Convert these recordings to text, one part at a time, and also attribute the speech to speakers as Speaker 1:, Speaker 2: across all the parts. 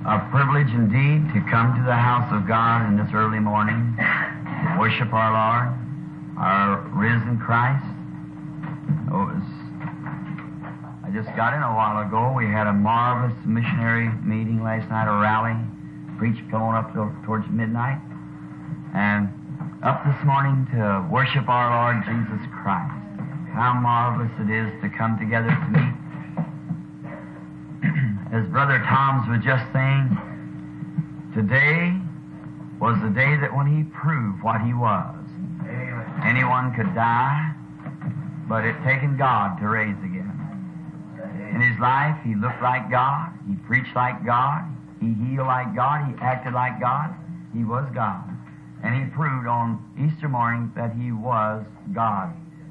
Speaker 1: A privilege indeed to come to the house of God in this early morning, to worship our Lord, our risen Christ. I just got in a while ago. We had a marvelous missionary meeting last night, a rally, preached going up towards midnight, and up this morning to worship our Lord Jesus Christ. How marvelous it is to come together to meet. As Brother Toms was just saying, today was the day that when he proved what he was. Anyone could die, but it taken God to raise again. In his life, he looked like God, he preached like God, he healed like God, he acted like God, he was God. And he proved on Easter morning that he was God.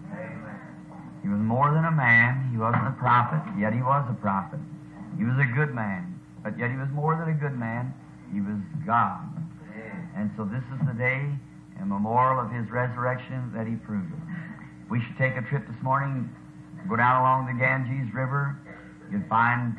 Speaker 1: He was more than a man, he wasn't a prophet, yet he was a prophet. He was a good man, but yet he was more than a good man. He was God. And so this is the day, a memorial of his resurrection, that he proved it. We should take a trip this morning, go down along the Ganges River. You'd find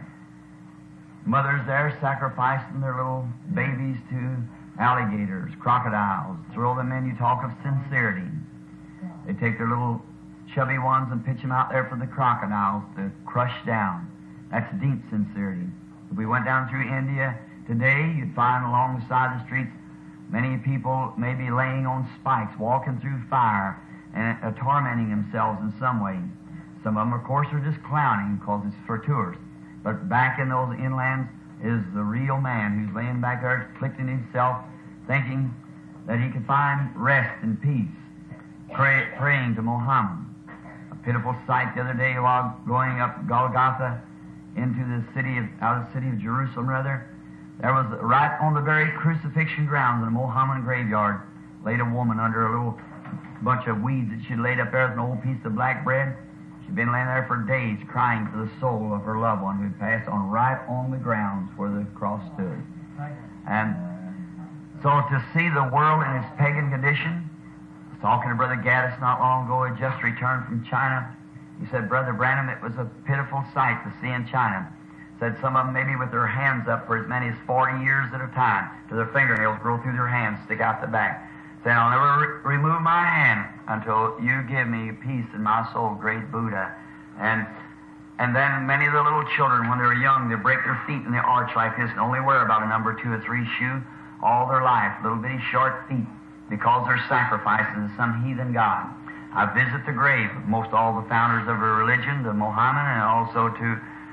Speaker 1: mothers there sacrificing their little babies to alligators, crocodiles. Throw them in, you talk of sincerity. They take their little chubby ones and pitch them out there for the crocodiles to crush down. That's deep sincerity. If we went down through India today, you'd find along the side of the streets many people maybe laying on spikes, walking through fire, and tormenting themselves in some way. Some of them, of course, are just clowning because it's for tourists. But back in those inlands is the real man who's laying back there, afflicting himself, thinking that he could find rest and peace, praying to Muhammad. A pitiful sight the other day while going up Golgotha into the city of Jerusalem, rather. There was, right on the very crucifixion grounds in the Mohammedan graveyard, laid a woman under a little bunch of weeds that she'd laid up there with an old piece of black bread. She'd been laying there for days crying for the soul of her loved one who'd passed on right on the grounds where the cross stood. And so to see the world in its pagan condition, I was talking to Brother Gaddis not long ago, he just returned from China. He said, Brother Branham, it was a pitiful sight to see in China. Said some of them maybe with their hands up for as many as 40 years at a time, till their fingernails grow through their hands, stick out the back. Saying, I'll never remove my hand until you give me peace in my soul, great Buddha. And then many of the little children, when they're young, they break their feet in the arch like this and only wear about a number 2 or 3 shoe all their life, little bitty short feet, because they're sacrificing to some heathen god. I visit the grave of most all the founders of a religion, the Mohammedan, and also to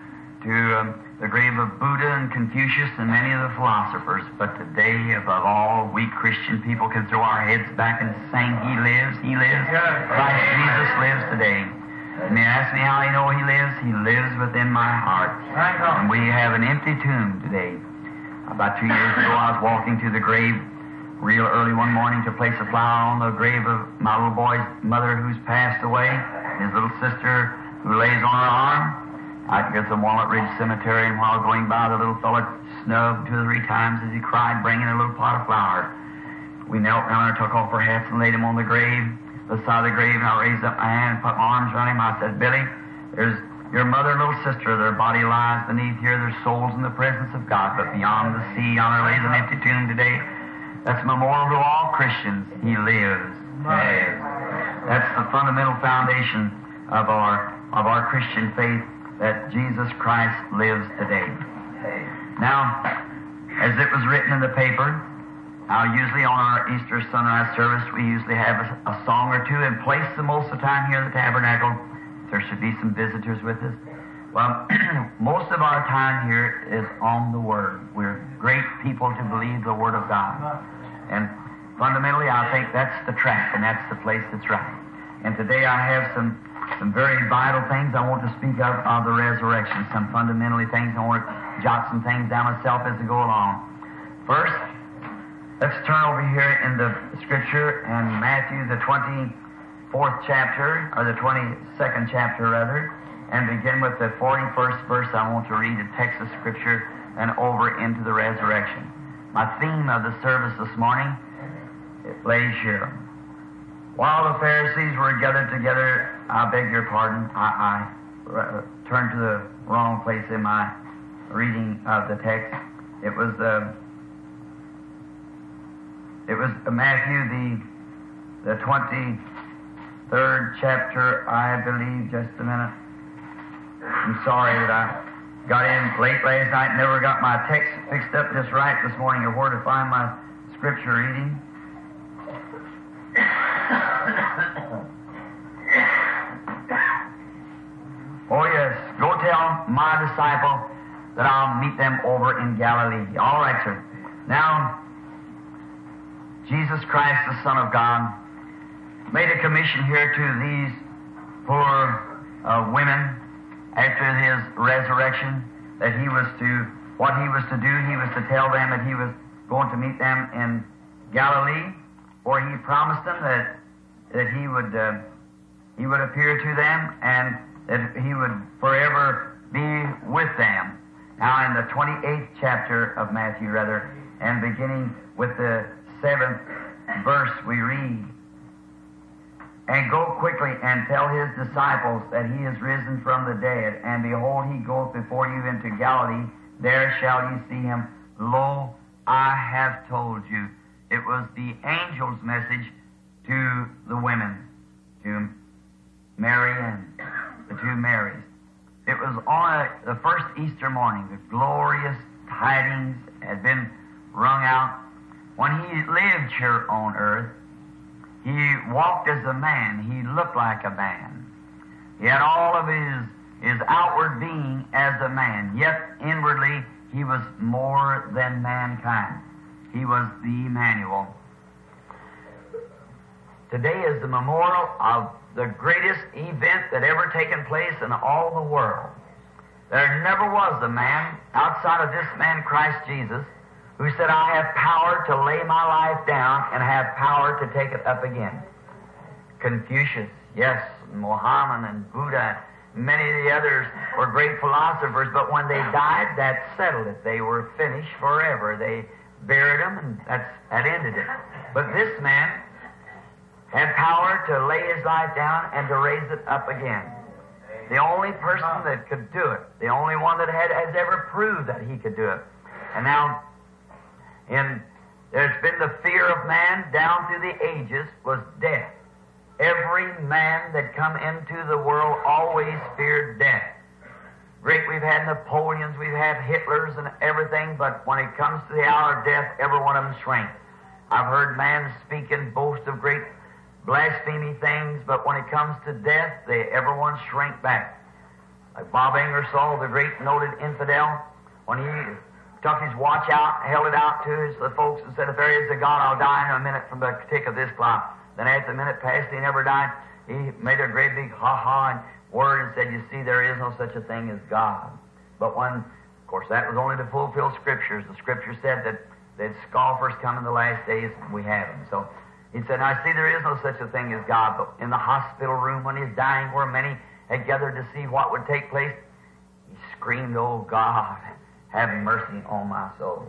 Speaker 1: the grave of Buddha and Confucius and many of the philosophers. But today, above all, we Christian people can throw our heads back and sing, He lives, He lives. Christ Jesus lives today. And you ask me how you know He lives? He lives within my heart. And we have an empty tomb today. About 2 years ago, I was walking to the grave real early one morning to place a flower on the grave of my little boy's mother who's passed away, his little sister who lays on her arm. I guess the Walnut Ridge Cemetery, and while going by, the little fellow snubbed 2 or 3 times as he cried, bringing a little pot of flowers. We knelt down and took off our hats and laid him on the grave, beside the grave, and I raised up my hand and put my arms around him. I said, Billy, there's your mother and little sister. Their body lies beneath here, their souls in the presence of God. But beyond the sea, yonder lays an empty tomb today. That's a memorial to all Christians. He lives. That's the fundamental foundation of our Christian faith, that Jesus Christ lives today. Now, as it was written in the paper, usually on our Easter sunrise service, we usually have a song or two in place the most of the time here at the tabernacle. There should be some visitors with us. Well, most of our time here is on the Word. We're great people to believe the Word of God. And fundamentally, I think that's the track, and that's the place that's right. And today I have some very vital things I want to speak of the resurrection, some fundamentally things. I want to jot some things down myself as I go along. First, let's turn over here in the Scripture in Matthew, the 24th chapter, or the 22nd chapter, rather, and begin with the 41st verse. I want to read a text of Scripture and over into the resurrection. My theme of the service this morning, it lays here. While the Pharisees were gathered together, I beg your pardon, I turned to the wrong place in my reading of the text. It was Matthew, the 23rd chapter, I believe. Just a minute. I'm sorry that I got in late last night and never got my text fixed up just right this morning or where to find my scripture reading. Oh yes, go tell my disciple that I'll meet them over in Galilee. All right, sir. Now, Jesus Christ, the Son of God, made a commission here to these poor women after His resurrection, that what He was to do, He was to tell them that He was going to meet them in Galilee, for He promised them that He would appear to them and that He would forever be with them. Now in the 28th chapter of Matthew, and beginning with the 7th verse, we read, "And go quickly and tell His disciples that He is risen from the dead, and behold, He goeth before you into Galilee. There shall you see Him. Lo, I have told you." It was the angel's message to the women, to Mary and the two Marys. It was on the first Easter morning. The glorious tidings had been rung out. When He lived here on earth, He walked as a man. He looked like a man. He had all of his outward being as a man, yet inwardly He was more than mankind. He was the Emmanuel. Today is the memorial of the greatest event that ever taken place in all the world. There never was a man outside of this man, Christ Jesus, who said, "I have power to lay my life down and have power to take it up again." Confucius, yes, Mohammed and Buddha, many of the others were great philosophers, but when they died, that settled it. They were finished forever. They buried them, and that ended it. But this man had power to lay his life down and to raise it up again. The only person that could do it, the only one that has ever proved that he could do it. And now, there's been the fear of man down through the ages was death. Every man that come into the world always feared death. Great, we've had Napoleons, we've had Hitlers and everything, but when it comes to the hour of death, every one of them shrank. I've heard man speak and boast of great blasphemy things, but when it comes to death, everyone shrank back. Like Bob Ingersoll, the great noted infidel, when he took his watch out, held it out to the folks and said, "If there is a God, I'll die in a minute from the tick of this clock." Then as the minute passed, he never died. He made a great big ha-ha and word and said, "You see, there is no such a thing as God." But when, of course, that was only to fulfill Scriptures. The Scripture said that scoffers come in the last days, we have them. So he said, "I see there is no such a thing as God." But in the hospital room when he's dying, where many had gathered to see what would take place, he screamed, "Oh God, have mercy on my soul."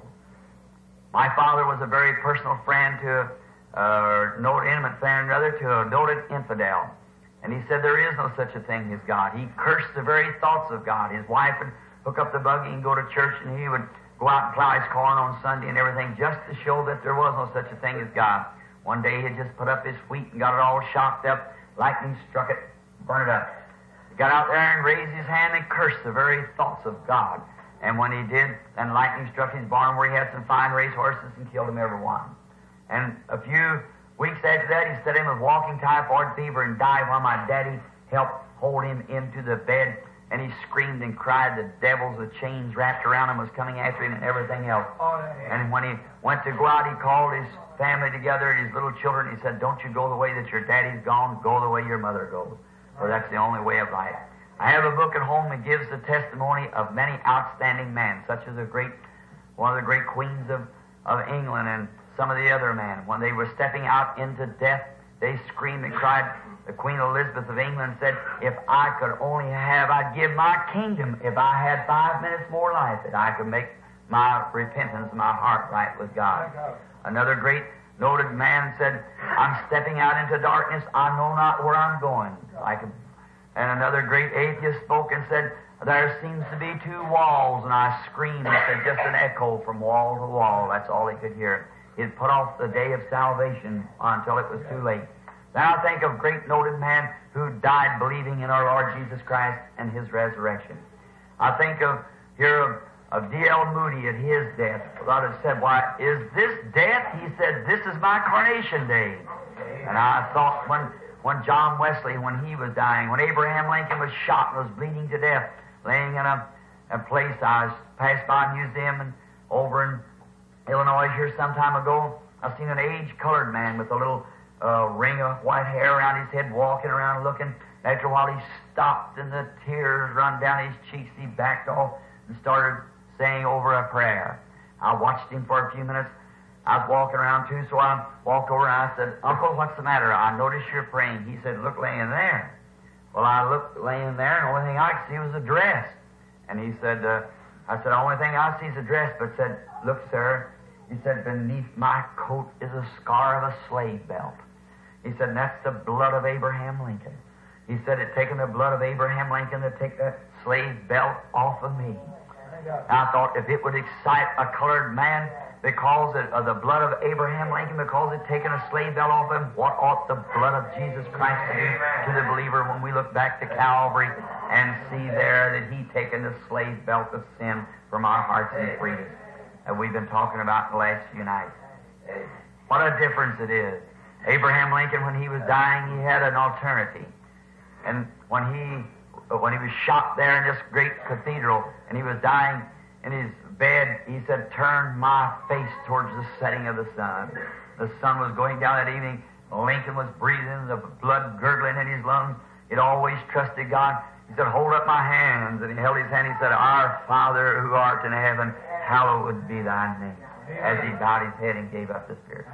Speaker 1: My father was a very personal friend to noted intimate friend, rather, to a noted infidel. And he said there is no such a thing as God. He cursed the very thoughts of God. His wife would hook up the buggy and go to church, and he would go out and plow his corn on Sunday and everything just to show that there was no such a thing as God. One day he had just put up his wheat and got it all shocked up. Lightning struck it, burned it up. He got out there and raised his hand and cursed the very thoughts of God. And when he did, then lightning struck his barn where he had some fine race horses and killed them every one. And a few weeks after that, he said him with walking typhoid fever and died while my daddy helped hold him into the bed. And he screamed and cried. The devils with chains wrapped around him was coming after him and everything else. And when he went to go out, he called his family together and his little children. He said, "Don't you go the way that your daddy's gone. Go the way your mother goes. For that's the only way of life." I have a book at home that gives the testimony of many outstanding men, such as one of the great queens of England and some of the other men. When they were stepping out into death, they screamed and cried. The Queen Elizabeth of England said, "If I could only I'd give my kingdom if I had 5 minutes more life, that I could make my repentance, my heart right with God." Another great noted man said, "I'm stepping out into darkness. I know not where I'm going." And another great atheist spoke and said, there seems to be two walls, and I screamed. He said, just an echo from wall to wall. That's all he could hear. He'd put off the day of salvation until it was too late. Then I think of a great noted man who died believing in our Lord Jesus Christ and His resurrection. I think of D.L. Moody at his death. God had said, why, is this death? He said, this is my coronation day. And I thought when John Wesley, when he was dying, when Abraham Lincoln was shot and was bleeding to death, laying in a place, I passed by a museum and over in Illinois here some time ago, I've seen an aged colored man with a little ring of white hair around his head, walking around looking. After a while he stopped and the tears run down his cheeks. He backed off and started saying over a prayer. I watched him for a few minutes. I was walking around too, so I walked over and I said, Uncle, what's the matter? I noticed you're praying. He said, look laying there. Well, I looked laying there, and the only thing I could see was a dress. And he said, I said, the only thing I see is a dress, but said, look, sir, he said, beneath my coat is a scar of a slave belt. He said, and that's the blood of Abraham Lincoln. He said, it taken the blood of Abraham Lincoln to take that slave belt off of me. I thought if it would excite a colored man because of the blood of Abraham Lincoln, because it taken a slave belt off him, what ought the blood of Jesus Christ to do to the believer when we look back to Calvary and see there that He taken the slave belt of sin from our hearts and freedom that we've been talking about in the last few nights. What a difference it is. Abraham Lincoln, when he was dying, he had an alternative. And when he was shot there in this great cathedral and he was dying in his bed, he said, turn my face towards the setting of the sun. The sun was going down that evening. Lincoln was breathing, the blood gurgling in his lungs. He'd always trusted God. He said, hold up my hands. And he held his hand. He said, Our Father who art in heaven, hallowed be thy name. As he bowed his head and gave up the spirit.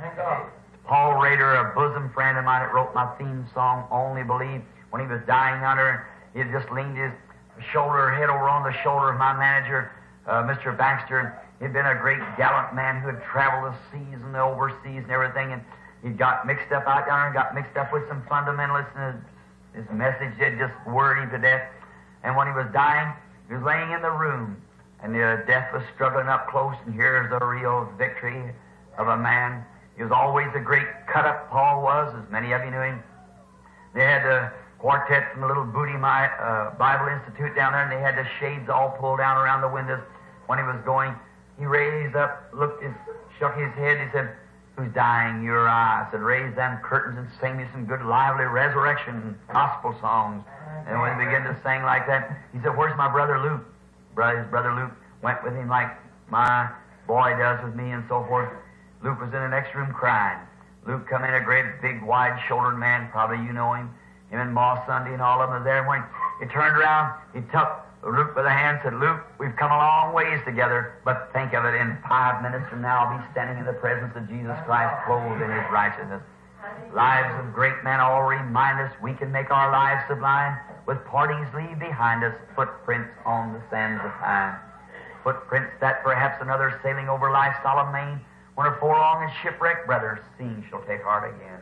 Speaker 1: Paul Rader, a bosom friend of mine that wrote my theme song, Only Believe, when he was dying under, he had just leaned his head over on the shoulder of my manager, Mr. Baxter. He'd been a great gallant man who had traveled the seas and the overseas and everything, and he got mixed up out there and got mixed up with some fundamentalists, and his message had just worried him to death. And when he was dying, he was laying in the room, and death was struggling up close, and here's the real victory of a man. He was always a great cut-up, Paul was, as many of you knew him. They had a quartet from the little Booty Bible Institute down there, and they had the shades all pulled down around the windows. When he was going, he raised up, looked, shook his head. He said, who's dying? You or I? I said, raise them curtains and sing me some good, lively resurrection gospel songs. And when he began to sing like that, he said, where's my brother Luke? His brother Luke went with him like my boy does with me and so forth. Luke was in the next room crying. Luke come in, a great, big, wide-shouldered man. Probably you know him. Him and Ma Sunday and all of them was there. When he turned around, he took Luke by the hand and said, Luke, we've come a long ways together, but think of it, in 5 minutes from now I'll be standing in the presence of Jesus Christ, clothed in His righteousness. Lives of great men all remind us we can make our lives sublime. With partings leave behind us footprints on the sands of time. Footprints that perhaps another sailing over life's solemn main, when her forlorn and shipwrecked brothers seeing shall take heart again.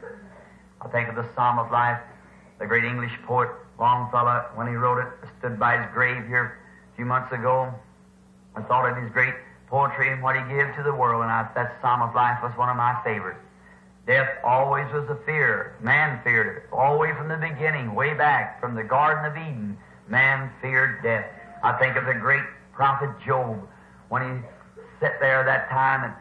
Speaker 1: I think of the Psalm of Life. The great English poet Longfellow, when he wrote it, stood by his grave here a few months ago and thought of his great poetry and what he gave to the world, and that Psalm of Life was one of my favorites. Death always was a fear. Man feared it. All the way from the beginning, way back, from the Garden of Eden, man feared death. I think of the great prophet Job, when he sat there that time and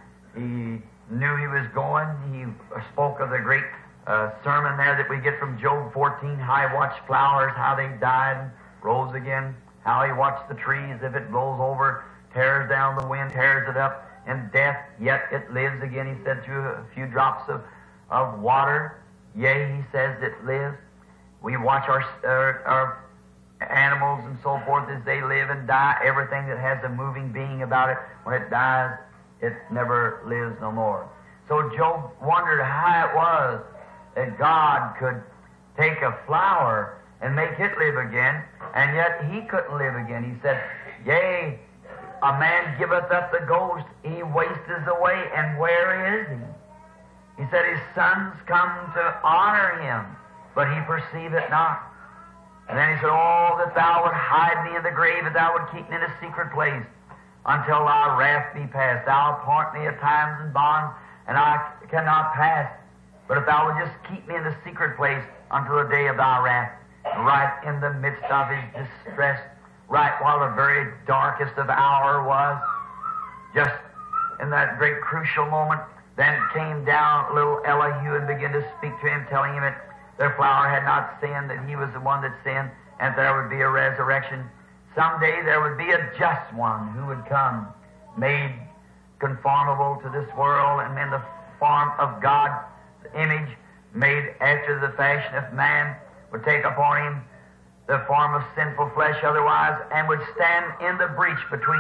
Speaker 1: he knew he was going. He spoke of the great sermon there that we get from Job 14, how he watched flowers, how they died and rose again, how he watched the trees, if it blows over, tears down the wind, tears it up, and death, yet it lives again. He said, through a few drops of water, yea, he says, it lives. We watch our animals and so forth as they live and die. Everything that has a moving being about it, when it dies, it never lives no more. So Job wondered how it was that God could take a flower and make it live again, and yet he couldn't live again. He said, yea, a man giveth up the ghost, he wasteth away, and where is he? He said, his sons come to honor him, but he perceiveth not. And then he said, oh, that thou would hide me in the grave, that thou would keep me in a secret place until thy wrath be past. Thou appoint me at times and bonds, and I cannot pass. But if thou would just keep me in the secret place until the day of thy wrath, right in the midst of his distress, right while the very darkest of hour was, just in that great crucial moment, then came down little Elihu and began to speak to him, telling him that their flower had not sinned, that he was the one that sinned, and there would be a resurrection. Someday there would be a just one who would come, made conformable to this world and in the form of God's image, made after the fashion of man, would take upon him the form of sinful flesh otherwise, and would stand in the breach between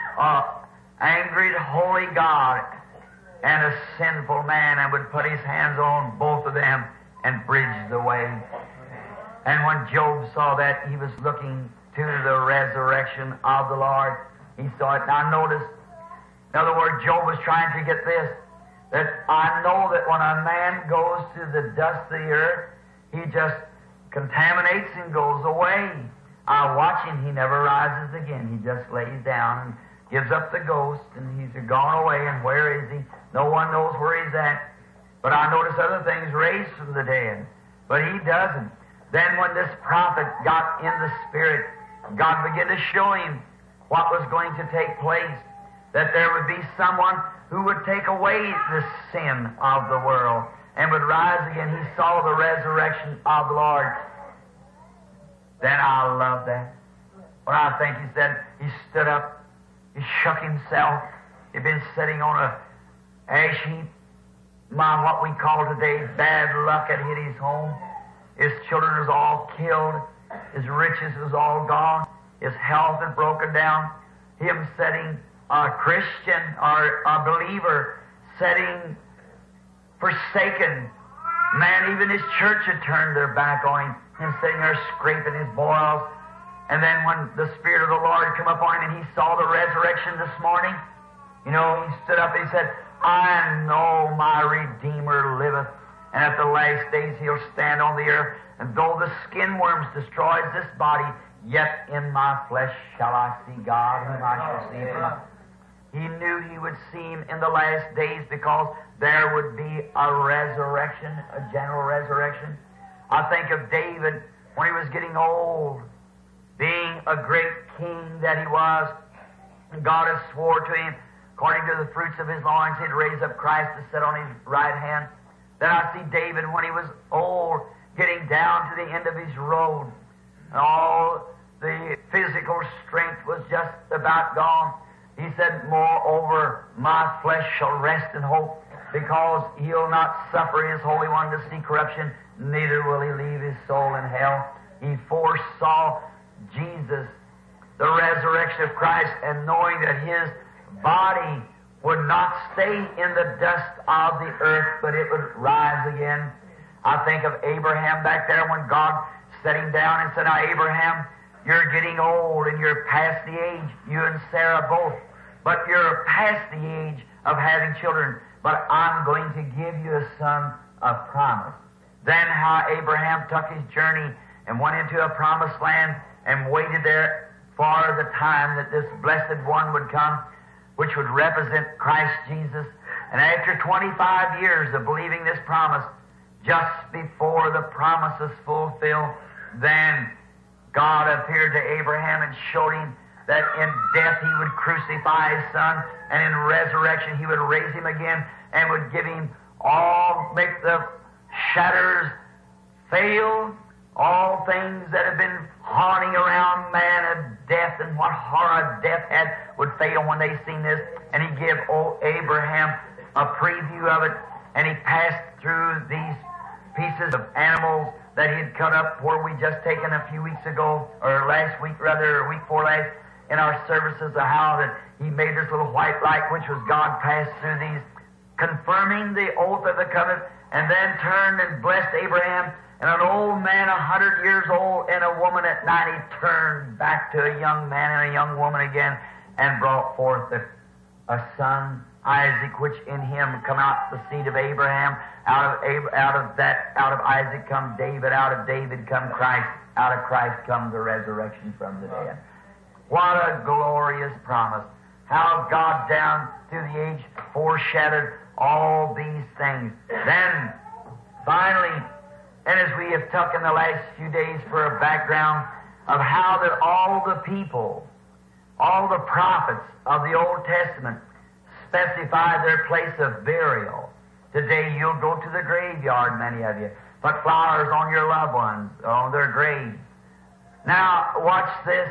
Speaker 1: angry, holy God and a sinful man, and would put his hands on both of them and bridge the way. And when Job saw that, he was looking to the resurrection of the Lord. He saw it. Now notice, in other words, Job was trying to get this, that I know that when a man goes to the dust of the earth, he just contaminates and goes away. I watch him, he never rises again. He just lays down and gives up the ghost, and he's gone away, and where is he? No one knows where he's at. But I notice other things raised from the dead, but he doesn't. Then when this prophet got in the Spirit, God began to show him what was going to take place, that there would be someone who would take away the sin of the world and would rise again. He saw the resurrection of the Lord. Then I love that. When I think he said, he stood up, he shook himself. He'd been sitting on a ash heap. What we call today bad luck had hit his home. His children was all killed. His riches was all gone. His health had broken down. Him sitting, a Christian or a believer, sitting forsaken. Man, even his church had turned their back on him. Him sitting there scraping his boils. And then when the Spirit of the Lord come upon him and he saw the resurrection this morning, you know, he stood up and he said, I know my Redeemer liveth, and at the last days he'll stand on the earth. And though the skin worms destroys this body, yet in my flesh shall I see God, whom I shall see from. He knew he would see him in the last days because there would be a resurrection, a general resurrection. I think of David when he was getting old, being a great king that he was. God has swore to him, according to the fruits of his loins, he'd raise up Christ to sit on his right hand. Then I see David when he was old, getting down to the end of his road. And all the physical strength was just about gone. He said, moreover, my flesh shall rest in hope, because he'll not suffer his Holy One to see corruption, neither will he leave his soul in hell. He foresaw Jesus, the resurrection of Christ, and knowing that his body would not stay in the dust of the earth, but it would rise again. I think of Abraham back there when God set him down and said, now, Abraham, you're getting old and you're past the age, you and Sarah both, but you're past the age of having children, but I'm going to give you a son of promise. Then how Abraham took his journey and went into a promised land and waited there for the time that this blessed one would come, which would represent Christ Jesus. And after 25 years of believing this promise, just before the promise was fulfilled, then God appeared to Abraham and showed him that in death he would crucify his son, and in resurrection he would raise him again and would give him all, make the shatters fail, all things that have been haunting around man of death and what horror death had would fail when they seen this. And he gave old Abraham a preview of it, and he passed through these pieces of animals that he had cut up where we just taken a few weeks ago, or last week rather, or week before last, in our services, of how that he made this little white light, which was God passed through these, confirming the oath of the covenant, and then turned and blessed Abraham. And an old man, 100 years old, and a woman at 90 turned back to a young man and a young woman again, and brought forth a son, Isaac, which in him come out the seed of Abraham. Out of Isaac come David. Out of David come Christ. out of Christ comes the resurrection from the dead. What a glorious promise. How God down through the age foreshadowed all these things. Then, finally, and as we have took in the last few days for a background of how that all the people, all the prophets of the Old Testament specified their place of burial. Today you'll go to the graveyard, many of you, put flowers on your loved ones, on their graves. Now, watch this.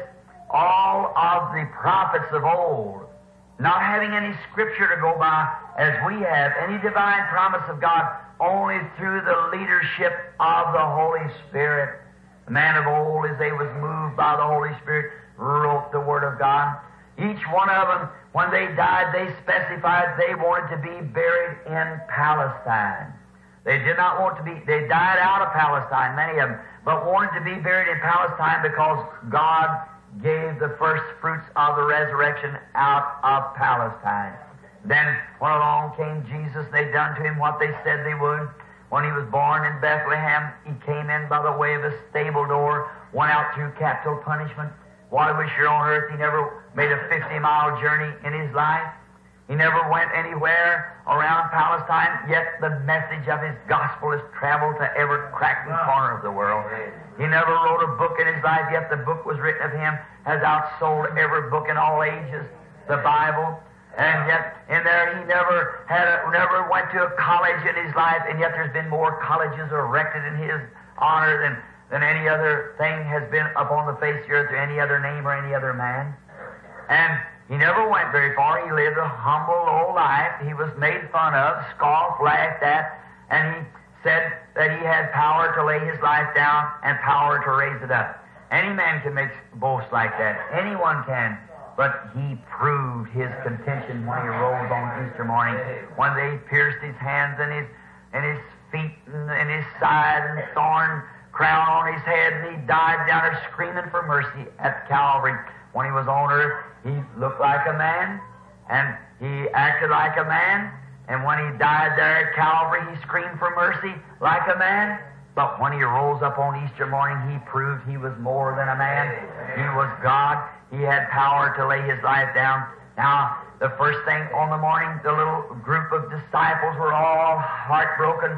Speaker 1: All of the prophets of old, not having any scripture to go by as we have, any divine promise of God, only through the leadership of the Holy Spirit. The man of old, as they was moved by the Holy Spirit, wrote the Word of God. Each one of them, when they died, they specified they wanted to be buried in Palestine. They did not want to be, they died out of Palestine, many of them, but wanted to be buried in Palestine because God gave the first fruits of the resurrection out of Palestine. Then, when along came Jesus, they done to him what they said they would. When he was born in Bethlehem, he came in by the way of a stable door, went out through capital punishment. While he was here on earth, he never made a 50-mile journey in his life. He never went anywhere around Palestine, yet the message of his gospel has traveled to every crack and corner of the world. He never wrote a book in his life, yet the book was written of him, has outsold every book in all ages, the Bible. And yet, in there, he never went to a college in his life, and yet there's been more colleges erected in his honor than any other thing has been upon the face of the earth, or any other name or any other man. And he never went very far. He lived a humble old life. He was made fun of, scoffed, laughed at, and he said that he had power to lay his life down and power to raise it up. Any man can make boasts like that. Anyone can. But he proved his contention when he rose on Easter morning, when they pierced his hands and his feet and his side and thorn crown on his head, and he died down there screaming for mercy at Calvary. When he was on earth, he looked like a man, and he acted like a man, and when he died there at Calvary, he screamed for mercy like a man. But when he rose up on Easter morning, he proved he was more than a man. He was God. He had power to lay his life down. Now, the first thing on the morning, the little group of disciples were all heartbroken.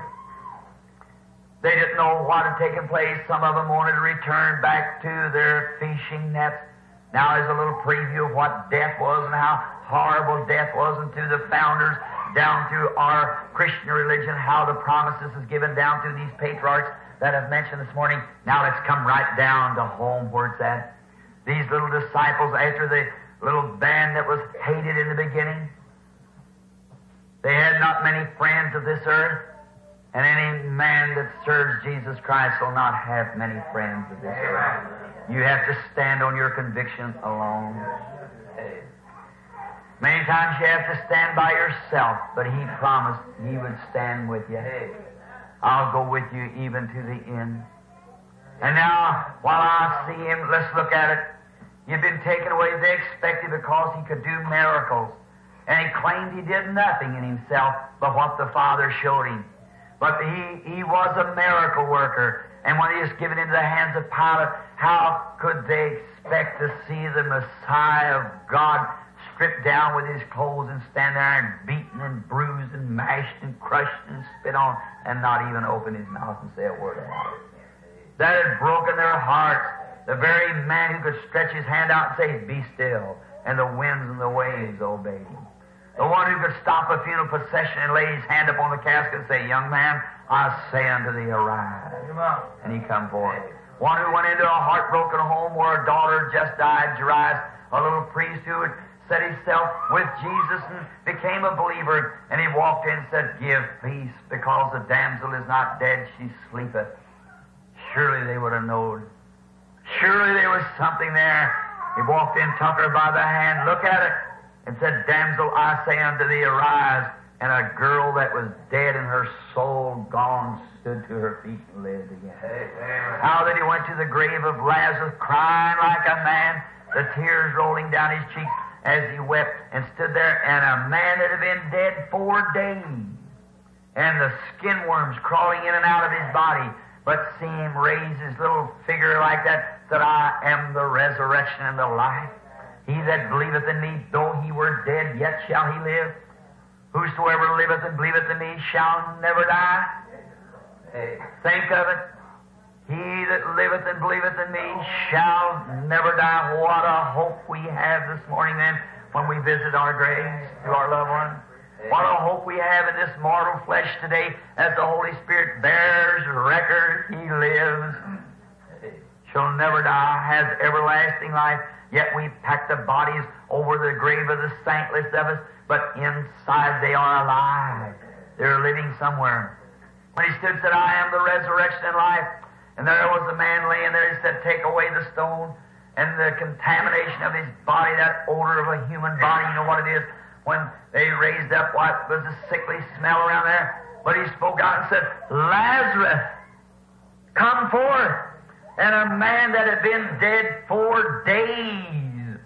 Speaker 1: They didn't know what had taken place. Some of them wanted to return back to their fishing nets. Now there's a little preview of what death was and how horrible death was, and through the founders, down through our Christian religion, how the promises is given down through these patriarchs that I've mentioned this morning. Now let's come right down to home where it's at. These little disciples, after the little band that was hated in the beginning, they had not many friends of this earth, and any man that serves Jesus Christ will not have many friends of this earth. You have to stand on your conviction alone. Many times you have to stand by yourself, but he promised he would stand with you. I'll go with you even to the end. And now, while I see him, let's look at it. You've been taken away. They expected because he could do miracles. And he claimed he did nothing in himself but what the Father showed him. But he was a miracle worker. And when he was given into the hands of Pilate, how could they expect to see the Messiah of God stripped down with his clothes and stand there and beaten and bruised and mashed and crushed and spit on and not even open his mouth and say a word about it? That had broken their hearts. The very man who could stretch his hand out and say, "Be still," and the winds and the waves obeyed him. The one who could stop a funeral procession and lay his hand upon the casket and say, "Young man, I say unto thee, arise." And he come forth. One who went into a heartbroken home where a daughter just died, Jairus, a little priest who had set himself with Jesus and became a believer, and he walked in and said, "Give peace, because the damsel is not dead, she sleepeth." Surely they would have known. Surely there was something there. He walked in, took her by the hand, looked at it, and said, "Damsel, I say unto thee, arise." And a girl that was dead and her soul gone stood to her feet and lived again. How that he went to the grave of Lazarus crying like a man, the tears rolling down his cheeks as he wept, and stood there, and a man that had been dead 4 days, and the skin worms crawling in and out of his body, but see him raise his little figure like that, said, I am the resurrection and the life. He that believeth in me, though he were dead, yet shall he live. Whosoever liveth and believeth in me shall never die. Think of it. He that liveth and believeth in me shall never die. What a hope we have this morning then when we visit our graves to our loved ones. What a hope we have in this mortal flesh today as the Holy Spirit bears record. He lives, shall never die, has everlasting life. Yet we pack the bodies over the grave of the saintless of us, but inside they are alive. They're living somewhere. When he stood and said, I am the resurrection and life, and there was a man laying there, he said, take away the stone, and the contamination of his body, that odor of a human body, you know what it is? When they raised up what was a sickly smell around there, but he spoke out and said, Lazarus, come forth. And a man that had been dead 4 days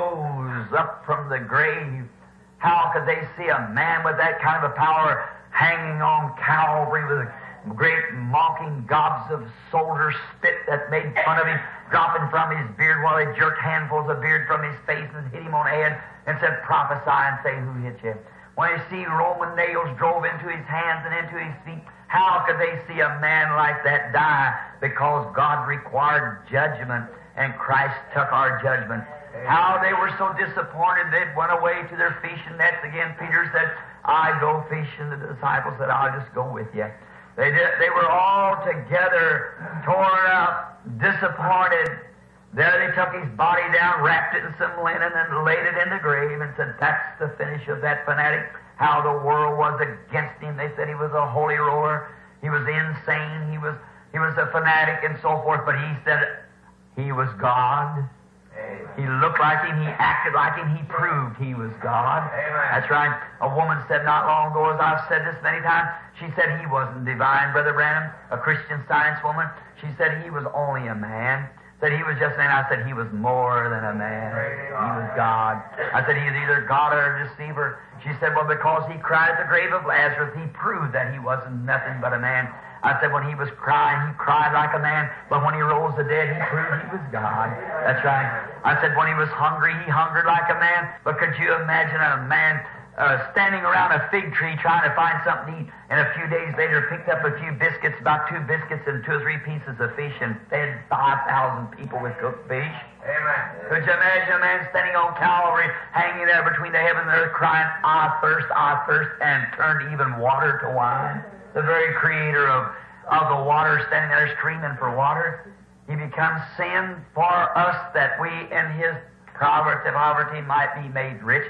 Speaker 1: rose up from the grave. How could they see a man with that kind of a power hanging on Calvary with great mocking gobs of soldier spit that made fun of him, dropping from his beard while they jerked handfuls of beard from his face and hit him on the head and said, prophesy and say who hit you. When they see Roman nails drove into his hands and into his feet, how could they see a man like that die? Because God required judgment and Christ took our judgment. How they were so disappointed they went away to their fishing nets again. Peter said, I go fishing. The disciples said, I'll just go with you. They were all together, torn up, disappointed. There they took his body down, wrapped it in some linen, and laid it in the grave and said, that's the finish of that fanatic. How the world was against him. They said he was a holy roller. He was insane. He was a fanatic and so forth. But he said he was God. Amen. He looked like him. He acted like him. He proved he was God. Amen. That's right. A woman said not long ago, as I've said this many times, she said he wasn't divine, Brother Branham, a Christian Science woman. She said he was only a man. Said he was just a man. I said he was more than a man. He was God. I said he was either God or a deceiver. She said, well, because he cried at the grave of Lazarus, he proved that he wasn't nothing but a man. I said when he was crying, he cried like a man, but when he rose the dead, he proved he was God. That's right. I said when he was hungry, he hungered like a man, but could you imagine a man standing around a fig tree trying to find something to eat, and a few days later picked up a few biscuits, about 2 biscuits and 2 or 3 pieces of fish, and fed 5,000 people with cooked fish? Amen. Could you imagine a man standing on Calvary, hanging there between the heaven and earth, crying, I thirst, and turned even water to wine? The very creator of the water standing there screaming for water. He becomes sin for us that we in his poverty might be made rich.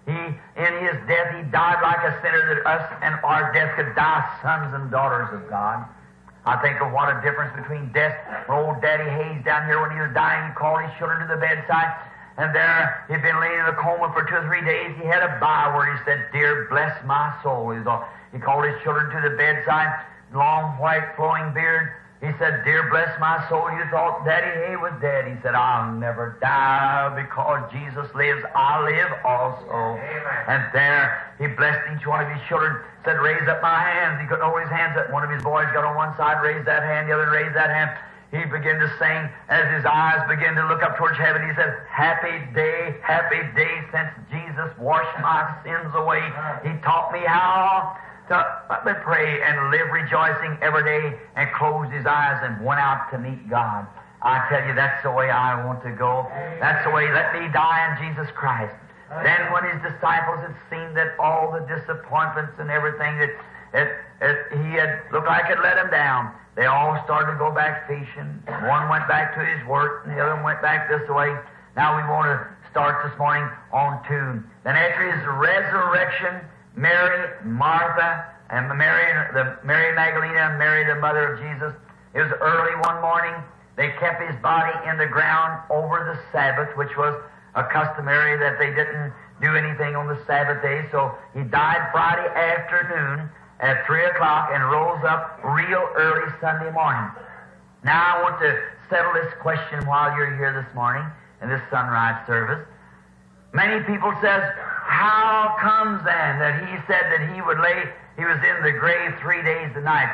Speaker 1: In his death, he died like a sinner that us and our death could die sons and daughters of God. I think of what a difference between death. Old Daddy Hayes down here, when he was dying, he called his children to the bedside, and there he'd been laying in a coma for 2 or 3 days. He had a byword. He said, Dear, bless my soul. He called his children to the bedside, long, white, flowing beard. He said, Dear, bless my soul. You thought Daddy Hay was dead. He said, I'll never die because Jesus lives. I live also. Amen. And there he blessed each one of his children, said, raise up my hands. He couldn't hold his hands up. One of his boys got on one side, raised that hand, the other raised that hand. He began to sing. As his eyes began to look up towards heaven, he said, happy day since Jesus washed my sins away. He taught me how to let me pray and live rejoicing every day, and closed his eyes and went out to meet God. I tell you, that's the way I want to go. That's the way. Let me die in Jesus Christ. Then when his disciples had seen that all the disappointments and everything that he had looked like had let him down, they all started to go back fishing. One went back to his work, and the other one went back this way. Now we want to start this morning on 2. Then after his resurrection, Mary, Martha, and Mary Magdalene, and Mary, the mother of Jesus. It was early one morning. They kept his body in the ground over the Sabbath, which was a customary that they didn't do anything on the Sabbath day. So he died Friday afternoon at 3 o'clock and rose up real early Sunday morning. Now I want to settle this question while you're here this morning in this sunrise service. Many people says, how comes then that he said that he was in the grave 3 days and nights?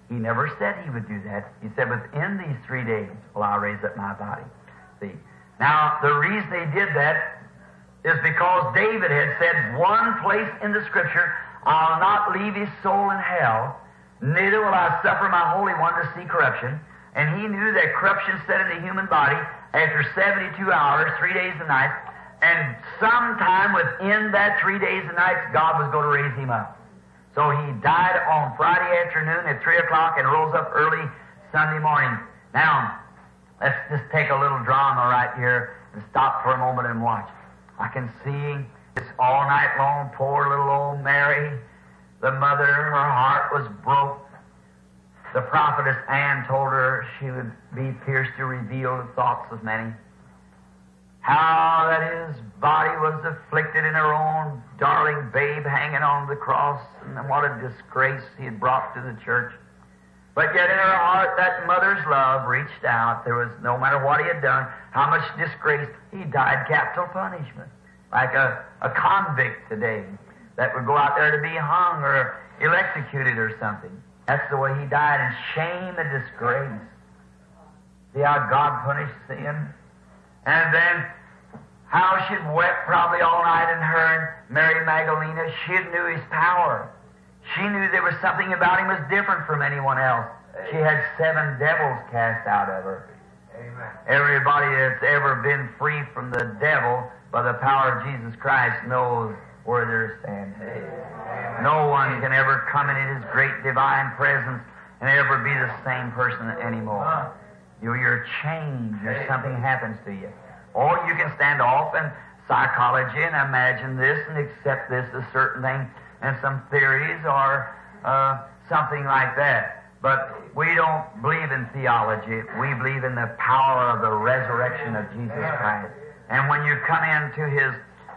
Speaker 1: He never said He would do that. He said, within these 3 days will I raise up my body. See? Now, the reason He did that is because David had said one place in the Scripture, I'll not leave his soul in hell, neither will I suffer my Holy One to see corruption. And he knew that corruption set in the human body after 72 hours, 3 days and nights, and sometime within that 3 days and nights, God was going to raise him up. So he died on Friday afternoon at 3 o'clock and rose up early Sunday morning. Now, let's just take a little drama right here and stop for a moment and watch. I can see this all night long, poor little old Mary, the mother, her heart was broke. The prophetess Anne told her she would be pierced to reveal the thoughts of many. How that his body was afflicted in her own darling babe hanging on the cross, and what a disgrace he had brought to the church. But yet in her heart that mother's love reached out. There was, no matter what he had done, how much disgrace, he died capital punishment. Like a convict today that would go out there to be hung or electrocuted or something. That's the way he died, in shame and disgrace. See how God punished sin? And then how she'd wept probably all night in her and Mary Magdalena. She knew his power. She knew there was something about him was different from anyone else. She had 7 devils cast out of her. Amen. Everybody that's ever been free from the devil by the power of Jesus Christ knows where they're standing. No one can ever come into His great divine presence and ever be the same person anymore. You're changed, or something happens to you. Or you can stand off in psychology and imagine this and accept this as a certain thing and some theories or something like that. But we don't believe in theology. We believe in the power of the resurrection of Jesus Christ. And when you come into His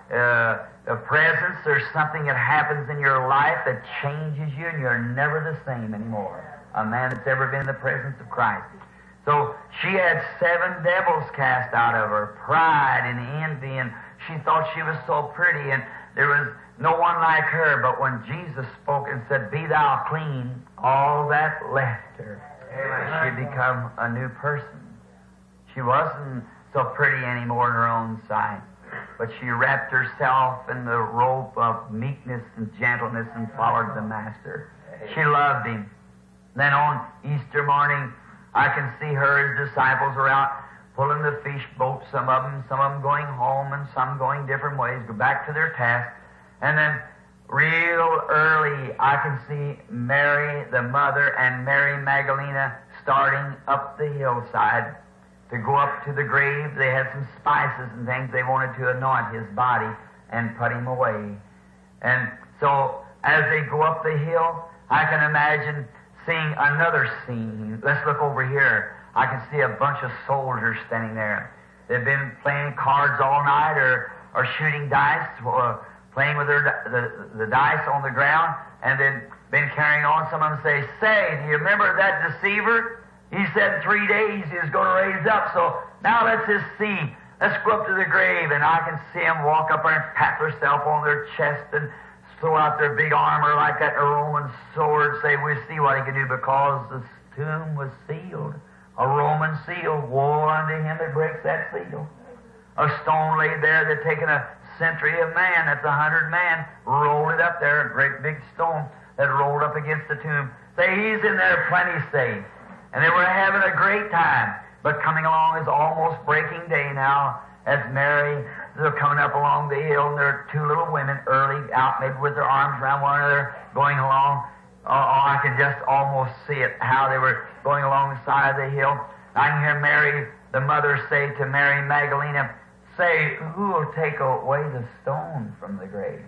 Speaker 1: presence, there's something that happens in your life that changes you, and you're never the same anymore. A man that's ever been in the presence of Christ. So she had 7 devils cast out of her, pride and envy, and she thought she was so pretty, and there was no one like her. But when Jesus spoke and said, "Be thou clean," all that left her. She had become a new person. She wasn't so pretty anymore in her own sight, but she wrapped herself in the robe of meekness and gentleness and followed the Master. She loved Him. Then on Easter morning, I can see her, His disciples were out pulling the fish boat, some of them going home and some going different ways, go back to their task. And then real early, I can see Mary, the mother, and Mary Magdalena starting up the hillside to go up to the grave. They had some spices and things they wanted to anoint His body and put Him away. And so as they go up the hill, I can imagine seeing another scene. Let's look over here. I can see a bunch of soldiers standing there. They've been playing cards all night or shooting dice, playing with the dice on the ground, and they've been carrying on. Some of them say, "Say, do you remember that deceiver? He said 3 days he was going to raise up, so now let's just see. Let's go up to the grave." And I can see them walk up there and pat themselves on their chest and throw out their big armor like that, a Roman sword, say, "We'll see what he can do," because the tomb was sealed. A Roman seal. Woe unto him that breaks that seal. A stone laid there that taken a century of man, that's 100 man, rolled it up there, a great big stone that rolled up against the tomb. Say, he's in there plenty safe. And they were having a great time. But coming along is almost breaking day now, as Mary, they're coming up along the hill, and there are 2 little women early out, maybe with their arms around one another, going along. I can just almost see it, how they were going along the side of the hill. I can hear Mary, the mother, say to Mary Magdalena, "Say, who will take away the stone from the grave?"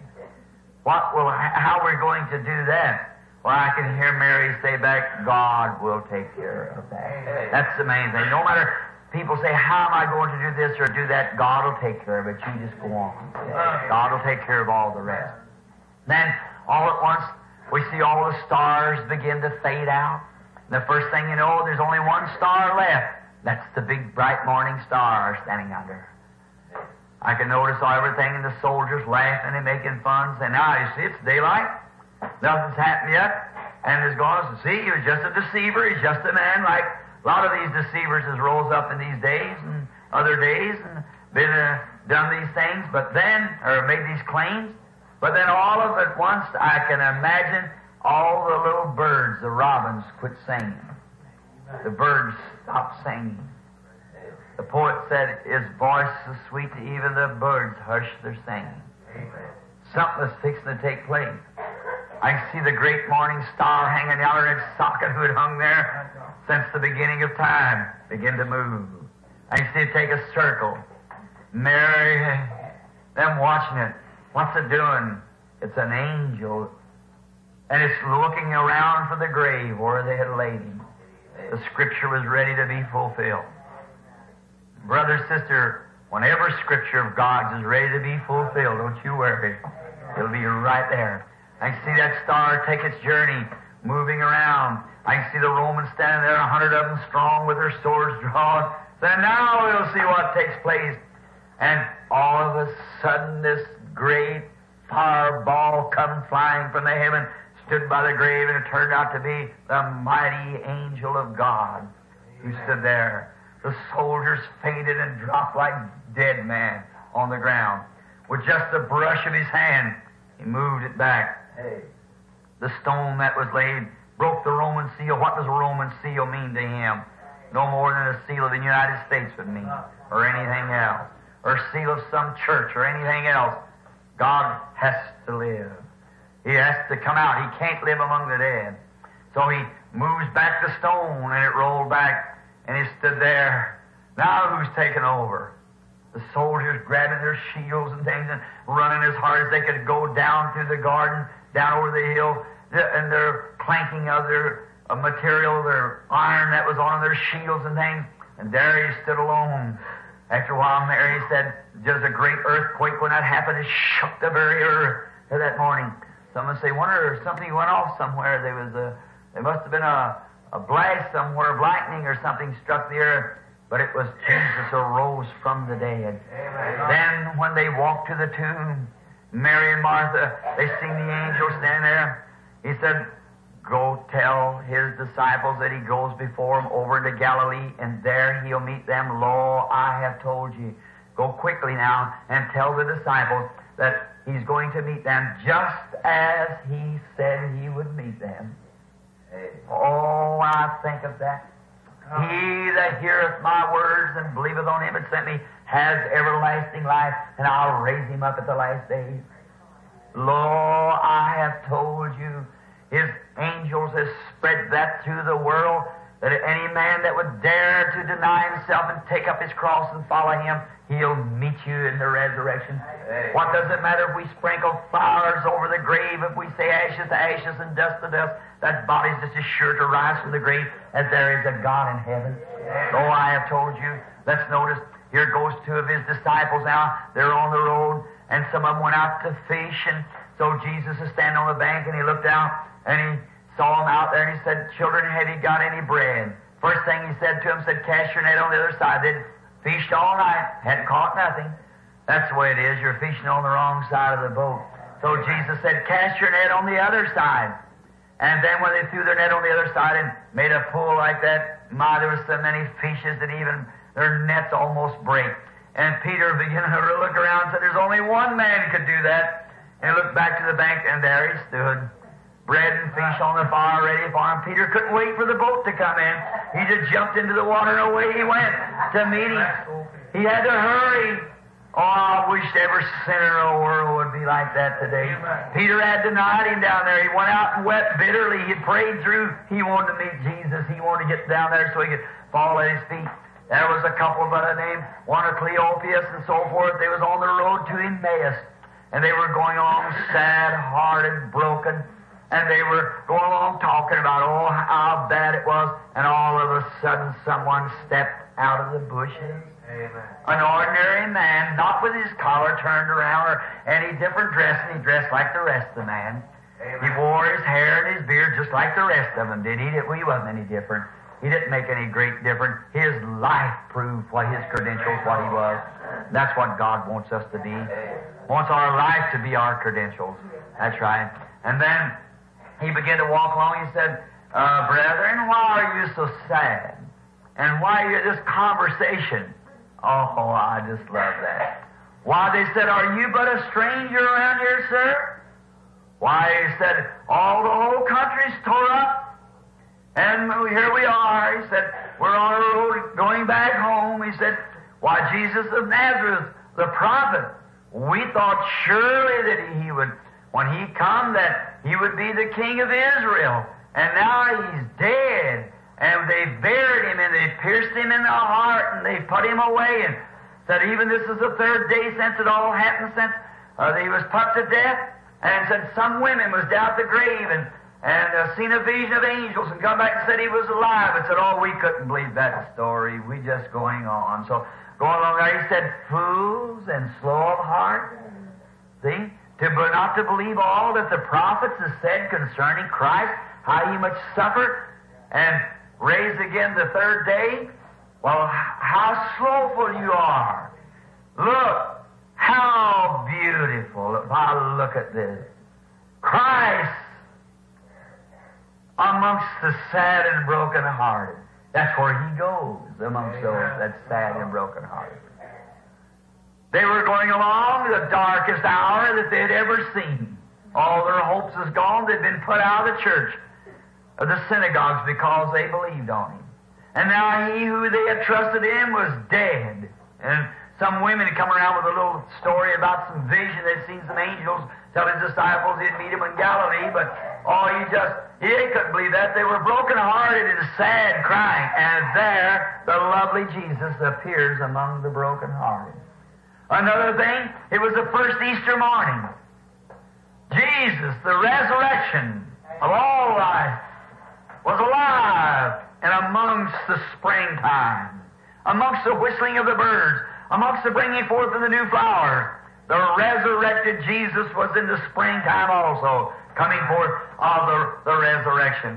Speaker 1: How we're going to do that? Well, I can hear Mary say back, "God will take care of that." That's the main thing. No matter, people say, "How am I going to do this or do that?" God will take care of it. You just go on. God will take care of all the rest. Then, all at once, we see all the stars begin to fade out. And the first thing you know, there's only one star left. That's the big, bright morning star standing under. I can notice everything, and the soldiers laughing and making fun, saying, "Now, you see, it's daylight. Nothing's happened yet." and is going to see he was just a deceiver. He's just a man like a lot of these deceivers has rose up in these days and other days and been done these things, but then, or made these claims. But then all of it once, I can imagine all the little birds, the robins, quit singing. The birds stopped singing. The poet said, his voice is sweet to even the birds hush their singing. Something is fixing to take place. I can see the great morning star hanging out in its socket who had hung there since the beginning of time begin to move. I can see it take a circle. Mary, them watching it. What's it doing? It's an angel. And it's looking around for the grave where they had laid him. The Scripture was ready to be fulfilled. Brother, sister, whenever Scripture of God's is ready to be fulfilled, don't you worry. It'll be right there. I can see that star take its journey, moving around. I can see the Romans standing there, 100 of them strong with their swords drawn. Then now we'll see what takes place. And all of a sudden this great fireball come flying from the heaven, stood by the grave, and it turned out to be the mighty angel of God who stood there. The soldiers fainted and dropped like dead men on the ground. With just a brush of his hand, he moved it back. The stone that was laid broke the Roman seal. What does a Roman seal mean to him? No more than a seal of the United States would mean, or anything else, or a seal of some church, or anything else. God has to live. He has to come out. He can't live among the dead. So he moves back the stone, and it rolled back, and he stood there. Now who's taken over? The soldiers grabbing their shields and things and running as hard as they could go down through the garden, down over the hill, and they're clanking of their material, their iron that was on their shields and things. And there he stood alone. After a while, Mary said, there's a great earthquake. When that happened, it shook the very earth that morning. Someone say, wonder if something went off somewhere. There must have been a blast somewhere of lightning or something struck the earth. But it was Jesus arose from the dead. Amen. Then when they walked to the tomb, Mary and Martha, they seen the angel standing there. He said, go tell his disciples that he goes before them over into Galilee, and there he'll meet them. Lo, I have told you. Go quickly now and tell the disciples that he's going to meet them just as he said he would meet them. Oh, I think of that. He that heareth my words and believeth on him that sent me has everlasting life, and I'll raise him up at the last days. Lo, I have told you. His angels have spread that through the world, that any man that would dare to deny himself and take up his cross and follow him, he'll meet you in the resurrection. Hey. What does it matter if we sprinkle flowers over the grave, if we say ashes to ashes and dust to dust? That body's just as sure to rise from the grave as there is a God in heaven. Oh, I have told you. Let's notice, here goes two of his disciples now. They're on the road, and some of them went out to fish, and so Jesus is standing on the bank, and he looked out, and he saw them out there, and he said, children, have you got any bread? First thing he said to them, said, cast your net on the other side. They'd fished all night, hadn't caught nothing. That's the way it is. You're fishing on the wrong side of the boat. So Jesus said, cast your net on the other side. And then when they threw their net on the other side and made a pull like that, there was so many fishes that even their nets almost break. And Peter began to look around and said, there's only one man who could do that. And he looked back to the bank, and there he stood. Bread and fish on the fire ready for him. Peter couldn't wait for the boat to come in. He just jumped into the water and away he went to meet him. He had to hurry. Oh, I wish every sinner in the world would be like that today. Peter had denied him down there. He went out and wept bitterly. He prayed through. He wanted to meet Jesus. He wanted to get down there so he could fall at his feet. There was a couple by the name, one of Cleopas and so forth. They was on the road to Emmaus. And they were going along sad-hearted, broken. And they were going along talking about, oh, how bad it was. And all of a sudden, someone stepped out of the bushes. Amen. An ordinary man, not with his collar turned around or any different dress, and he dressed like the rest of the man. Amen. He wore his hair and his beard just like the rest of them did. Well, he wasn't any different. He didn't make any great difference. His life proved what his credentials, what he was. That's what God wants us to be. Wants our life to be our credentials. That's right. And then he began to walk along. He said, brethren, why are you so sad? And why are you this conversation? Oh, I just love that. Why, they said, are you but a stranger around here, sir? Why, he said, all the whole country's tore up. And here we are. He said, we're on a road going back home. He said, why, Jesus of Nazareth, the prophet, we thought surely that he would, when he come, that he would be the king of Israel. And now he's dead. And they buried him, and they pierced him in the heart, and they put him away. And said, even this is the third day since it all happened, since he was put to death. And said, some women was down at the grave and seen a vision of angels and come back and said he was alive. And said, oh, we couldn't believe that story. We just going on. So going along there, he said, fools and slow of heart. See? Not to believe all that the prophets have said concerning Christ, how he must suffer and raise again the third day. Well, how slowful you are. Look, how beautiful. If I look at this. Christ amongst the sad and broken hearted. That's where he goes, amongst those that's sad and broken hearted. They were going along the darkest hour that they had ever seen. All their hopes is gone. They'd been put out of the church, of the synagogues, because they believed on him. And now he who they had trusted in was dead. And some women had come around with a little story about some vision. They'd seen some angels tell his disciples he'd meet him in Galilee, but he couldn't believe that. They were broken-hearted and sad, crying. And there, the lovely Jesus appears among the broken-hearted. Another thing, it was the first Easter morning. Jesus, the resurrection of all life, was alive and amongst the springtime, amongst the whistling of the birds, amongst the bringing forth of the new flowers. The resurrected Jesus was in the springtime also, coming forth of the resurrection.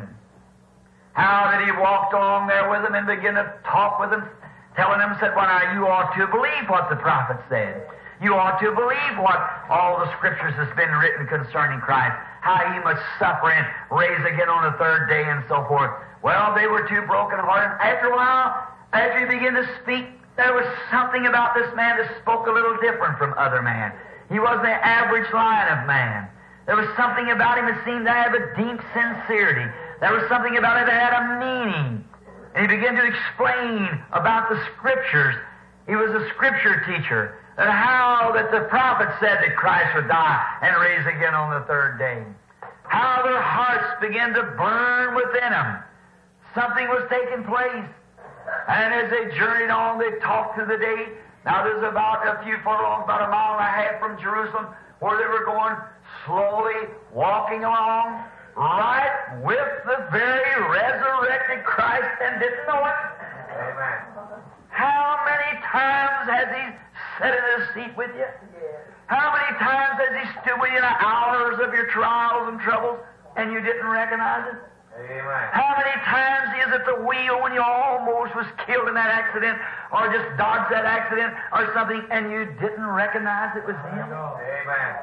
Speaker 1: How that he walked along there with them and began to talk with them, telling them, said, well, now you ought to believe what the prophet said. You ought to believe what all the scriptures has been written concerning Christ, how he must suffer and raise again on the third day and so forth. Well, they were too broken-hearted. After a while, after he began to speak, there was something about this man that spoke a little different from other men. He wasn't the average line of man. There was something about him that seemed to have a deep sincerity. There was something about him that had a meaning. And he began to explain about the Scriptures. He was a Scripture teacher. And how that the prophet said that Christ would die and raise again on the third day. How their hearts began to burn within them. Something was taking place. And as they journeyed on, they talked through the day. Now there's about a few furlongs, about a mile and a half from Jerusalem, where they were going slowly, walking along, right with the very resurrected Christ, and didn't know it. Amen. How many times has he sat in his seat with you? How many times has he stood with you in the hours of your trials and troubles, and you didn't recognize it? Amen. How many times is at the wheel when you almost was killed in that accident, or just dodged that accident or something, and you didn't recognize it was him? Amen.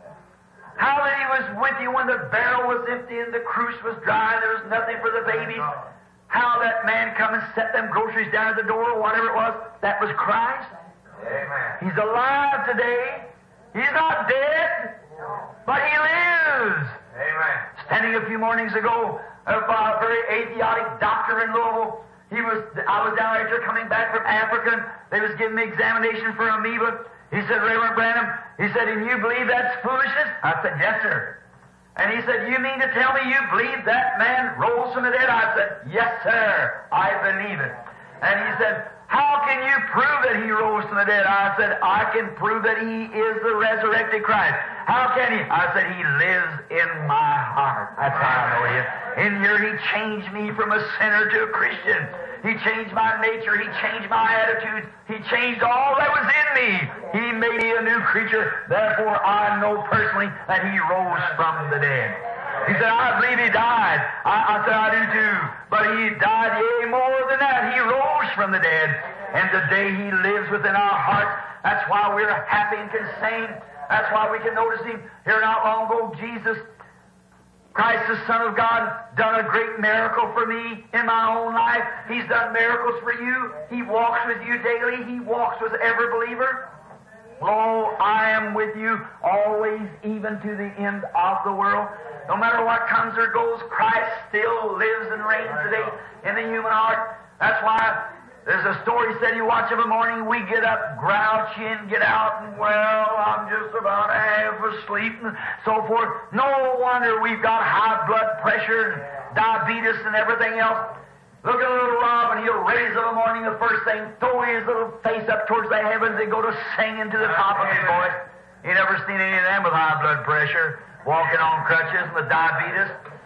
Speaker 1: How that he was with you when the barrel was empty and the cruse was dry and there was nothing for the babies. How that man come and set them groceries down at the door or whatever it was. That was Christ. Amen. He's alive today. He's not dead, but he lives. Amen. Standing a few mornings ago by a very idiotic doctor in Louisville. I was down after coming back from Africa, and they was giving me examination for amoeba. He said, Reverend Branham, he said, and you believe that's foolishness? I said, yes, sir. And he said, you mean to tell me you believe that man rose from the dead? I said, yes, sir, I believe it. And he said, how can you prove that he rose from the dead? I said, I can prove that he is the resurrected Christ. How can he? I said, he lives in my heart. That's how I know he is. In here, he changed me from a sinner to a Christian. He changed my nature. He changed my attitudes. He changed all that was in me. He made me a new creature. Therefore, I know personally that he rose from the dead. He said, I believe he died. I said, I do too. But he died, yea, more than that. He rose from the dead. And today he lives within our hearts. That's why we're happy and can sing. That's why we can notice him. Here not long ago, Jesus Christ, the Son of God, done a great miracle for me in my own life. He's done miracles for you. He walks with you daily. He walks with every believer. Lo, I am with you always, even to the end of the world. No matter what comes or goes, Christ still lives and reigns today in the human heart. That's why there's a story said you watch of a morning, we get up grouchy and get out and, well, I'm just about half asleep and so forth. No wonder we've got high blood pressure and diabetes and everything else. Look at little Rob, and he'll raise up in the morning, the first thing, throw his little face up towards the heavens and go to singing to the top of his voice. You never seen any of them with high blood pressure, walking on crutches with diabetes.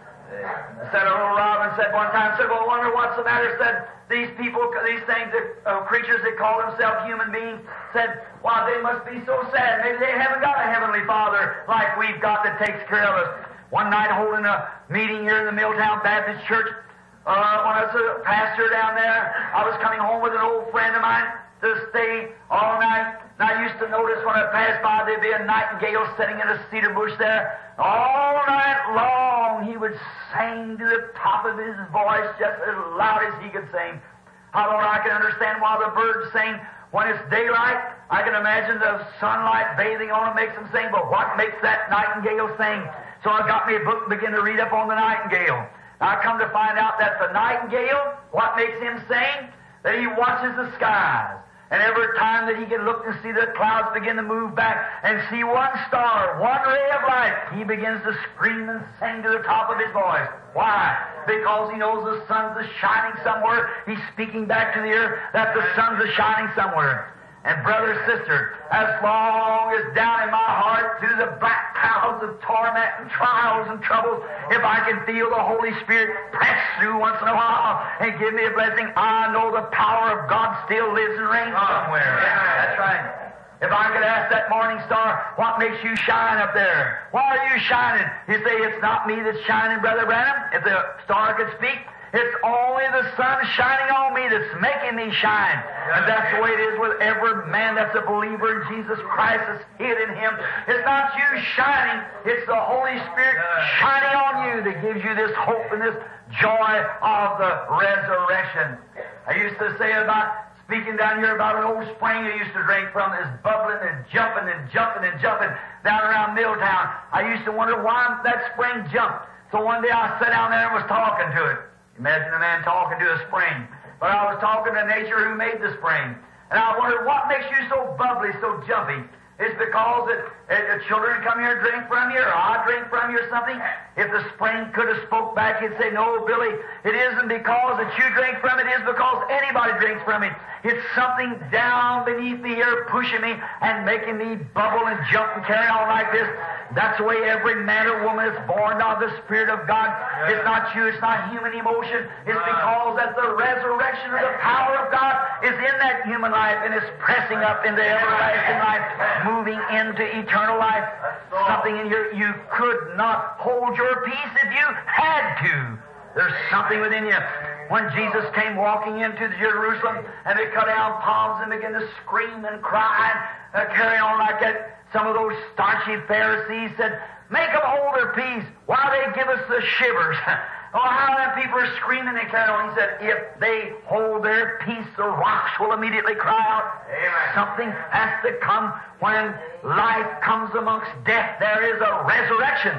Speaker 1: Said a little Robin said one time, said, well, I wonder what's the matter. Said, these people, these things, creatures that call themselves human beings, said, why, they must be so sad. Maybe they haven't got a Heavenly Father like we've got that takes care of us. One night holding a meeting here in the Milltown Baptist Church, when I was a pastor down there, I was coming home with an old friend of mine to stay all night. And I used to notice when I passed by, there'd be a nightingale sitting in a cedar bush there. All night long, he would sing to the top of his voice just as loud as he could sing. I thought I could understand why the birds sing. When it's daylight, I can imagine the sunlight bathing on them makes them sing, but what makes that nightingale sing? So I got me a book and began to read up on the nightingale. I come to find out that the nightingale, what makes him sing? That he watches the skies. And every time that he can look and see the clouds begin to move back and see one star, one ray of light, he begins to scream and sing to the top of his voice. Why? Because he knows the sun's shining somewhere. He's speaking back to the earth that the sun's shining somewhere. And brother, sister, as long as down in my heart through the black clouds of torment and trials and troubles, if I can feel the Holy Spirit press through once in a while and give me a blessing, I know the power of God still lives and reigns somewhere. Yeah, that's right. If I could ask that morning star, what makes you shine up there? Why are you shining? You say, it's not me that's shining, Brother Branham. If the star could speak, it's only the sun shining on me that's making me shine. And that's the way it is with every man that's a believer in Jesus Christ that's hid in Him. It's not you shining, it's the Holy Spirit shining on you that gives you this hope and this joy of the resurrection. I used to say about, speaking down here about an old spring I used to drink from that's bubbling and jumping and jumping and jumping down around Milltown. I used to wonder why that spring jumped. So one day I sat down there and was talking to it. Imagine a man talking to a spring. But I was talking to nature who made the spring. And I wondered, what makes you so bubbly, so jumpy? It's because that children come here and drink from you, or I drink from you or something. If the spring could have spoke back, he'd say, no, Billy, it isn't because that you drink from it. It is because anybody drinks from it. It's something down beneath me here pushing me and making me bubble and jump and carry on like this. That's the way every man or woman is born of the Spirit of God. It's not you, it's not human emotion. It's because that the resurrection of the power of God is in that human life and is pressing up into everlasting life, moving into eternal life. Something in here, you could not hold your peace if you had to. There's something within you. When Jesus came walking into Jerusalem and they cut down palms and began to scream and cry and carry on like that, some of those starchy Pharisees said, make them hold their peace. Why they give us the shivers? Oh, how them people are screaming and carrying on. He said, if they hold their peace, the rocks will immediately cry out. Amen. Something has to come. When life comes amongst death, there is a resurrection.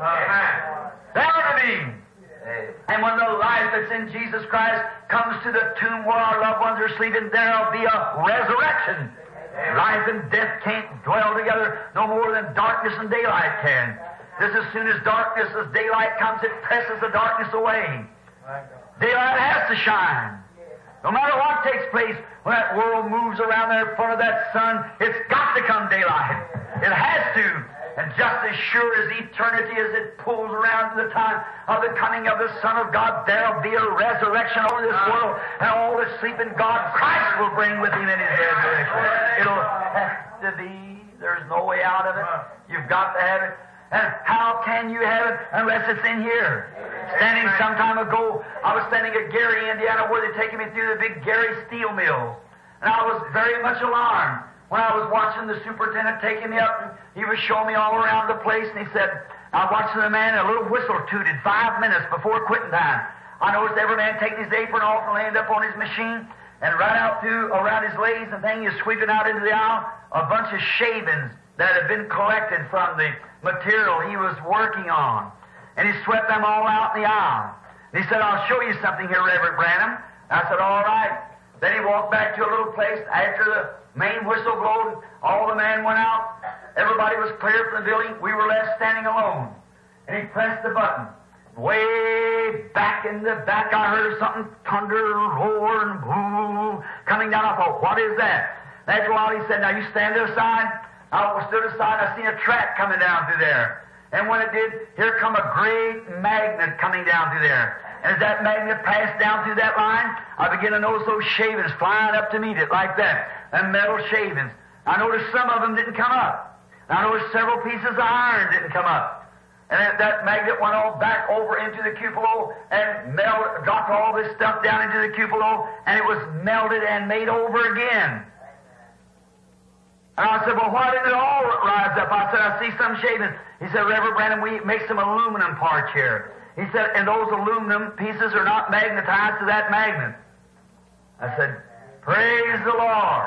Speaker 1: Amen. There to be. And when the life that's in Jesus Christ comes to the tomb where our loved ones are sleeping, there'll be a resurrection. Life and death can't dwell together no more than darkness and daylight can. Just as soon as darkness, as daylight comes, it presses the darkness away. Daylight has to shine. No matter what takes place, when that world moves around there in front of that sun, it's got to come daylight. It has to. And just as sure as eternity as it pulls around to the time of the coming of the Son of God, there'll be a resurrection over this world. And all the sleeping God, Christ will bring with Him in His resurrection. It'll have to be. There's no way out of it. You've got to have it. And how can you have it unless it's in here? Standing some time ago, I was standing at Gary, Indiana, where they're taking me through the big Gary steel mills. And I was very much alarmed when I was watching the superintendent taking me up, and he was showing me all around the place, and he said, I was watching the man, and a little whistle tooted 5 minutes before quitting time. I noticed every man taking his apron off and laying up on his machine, and right out through around his legs and thing, he's sweeping out into the aisle a bunch of shavings that had been collected from the material he was working on. And he swept them all out in the aisle. And he said, I'll show you something here, Reverend Branham. I said, all right. Then he walked back to a little place after the main whistle blowed. All the men went out. Everybody was clear from the building. We were left standing alone. And he pressed the button. Way back in the back, I heard something thunder, roar, and boom coming down. I thought, what is that? After a while, he said, now you stand aside. I stood aside. I seen a track coming down through there. And when it did, here come a great magnet coming down through there. And as that magnet passed down through that line, I began to notice those shavings flying up to meet it like that. And metal shavings. I noticed some of them didn't come up. And I noticed several pieces of iron didn't come up. And that magnet went all back over into the cupola and dropped all this stuff down into the cupola, and it was melted and made over again. And I said, well, why didn't it all rise up? I said, I see some shavings. He said, Reverend Branham, we make some aluminum parts here. He said, and those aluminum pieces are not magnetized to that magnet. I said, praise the Lord.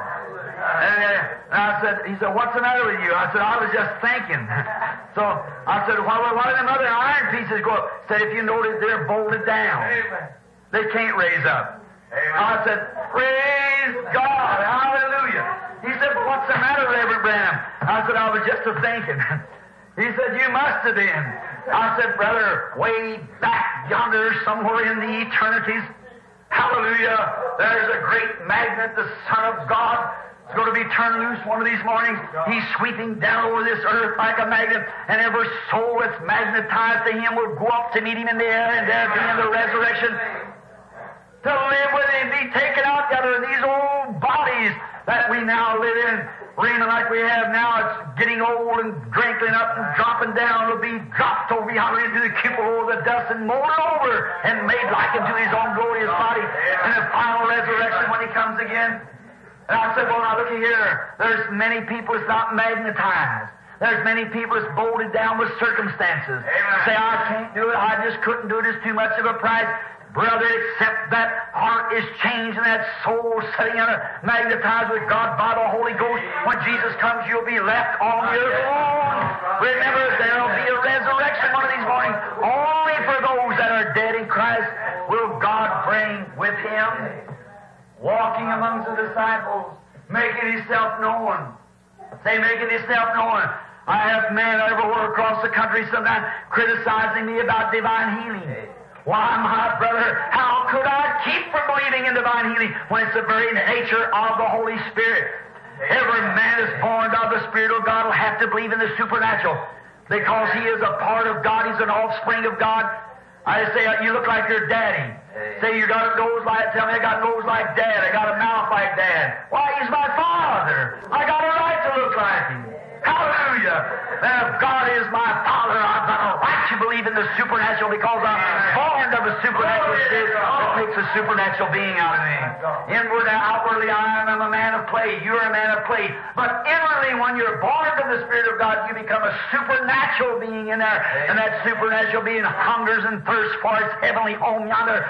Speaker 1: And I said, he said, what's the matter with you? I said, I was just thinking. So I said, why do them other iron pieces go up? He said, if you notice, they're bolted down. Amen. They can't raise up. Amen. I said, praise God. Hallelujah. He said, but what's the matter, Reverend Branham? I said, I was just a-thinking. He said, you must have been. I said, brother, way back yonder, somewhere in the eternities, hallelujah, there's a great magnet, the Son of God, is going to be turned loose one of these mornings. He's sweeping down over this earth like a magnet, and every soul that's magnetized to Him will go up to meet Him in the air, and there be in the resurrection to live with Him, be taken out together in these old bodies that we now live in. Raining like we have now, it's getting old and wrinkling up and dropping down. It'll be dropped over yonder into the cupola of the dust and molded over and made like unto His own glorious body in the final resurrection when He comes again. And I said, well, now look here. There's many people that's not magnetized. There's many people that's bolted down with circumstances. Say, I can't do it. I just couldn't do it. It's too much of a price. Brother, except that heart is changed and that soul sitting under, magnetized with God by the Holy Ghost. When Jesus comes, you'll be left on your own. Remember, there'll be a resurrection one of these mornings. Only for those that are dead in Christ will God bring with Him. Walking amongst the disciples, making Himself known. Say, making Himself known. I have men everywhere across the country sometimes criticizing me about divine healing. Why, my brother, how could I keep from believing in divine healing when it's the very nature of the Holy Spirit? Every man is born of the Spirit of God will have to believe in the supernatural because he is a part of God. He's an offspring of God. I say, you look like your daddy. Say, you got a nose like, tell me I got a nose like Dad. I got a mouth like Dad. Why, he's my father. I got a right to look like him. Hallelujah. And if God is my Father, I've got a right to believe in the supernatural because I'm born of a supernatural spirit that makes a supernatural being out of me. Inward and outwardly, I am a man of clay. You're a man of clay. But inwardly, when you're born of the Spirit of God, you become a supernatural being in there. And that supernatural being hungers and thirsts for its heavenly home yonder.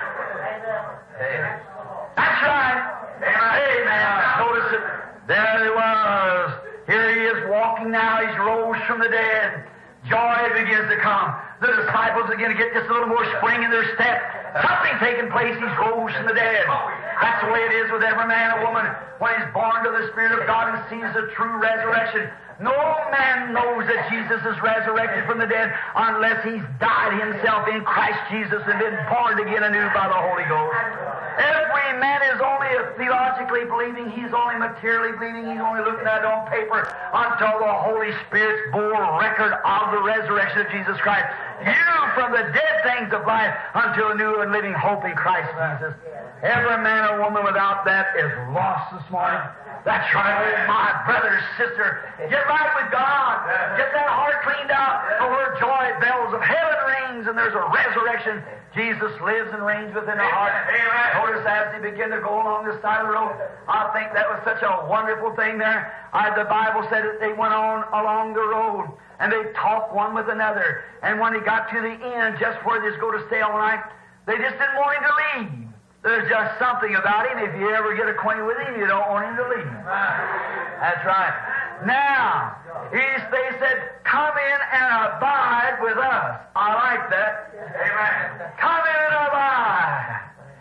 Speaker 1: That's right. Amen. Notice it. There he was. Here he is walking now. He's rose from the dead. Joy begins to come. The disciples begin to get just a little more spring in their step. Something taking place. He's rose from the dead. That's the way it is with every man and woman when he's born to the Spirit of God and sees the true resurrection. No man knows that Jesus is resurrected from the dead unless he's died himself in Christ Jesus and been born again anew by the Holy Ghost. Every man is only theologically believing, he's only materially believing, he's only looking at it on paper until the Holy Spirit bore record of the resurrection of Jesus Christ. You from the dead things of life unto a new and living hope in Christ Jesus. Every man or woman without that is lost this morning. That's right, my brother, sister. Get right with God. Get that heart cleaned out. For where joy bells of heaven rings things, and there's a resurrection. Jesus lives and reigns within the heart. Notice as they begin to go along the side of the road, I think that was such a wonderful thing there. The Bible said that they went on along the road, and they talked one with another. And when they got to the end, just where they was going to stay all night, they just didn't want him to leave. There's just something about him. If you ever get acquainted with him, you don't want him to leave. That's right. Now, they said, come in and abide with us. I like that. Amen. Come in and abide.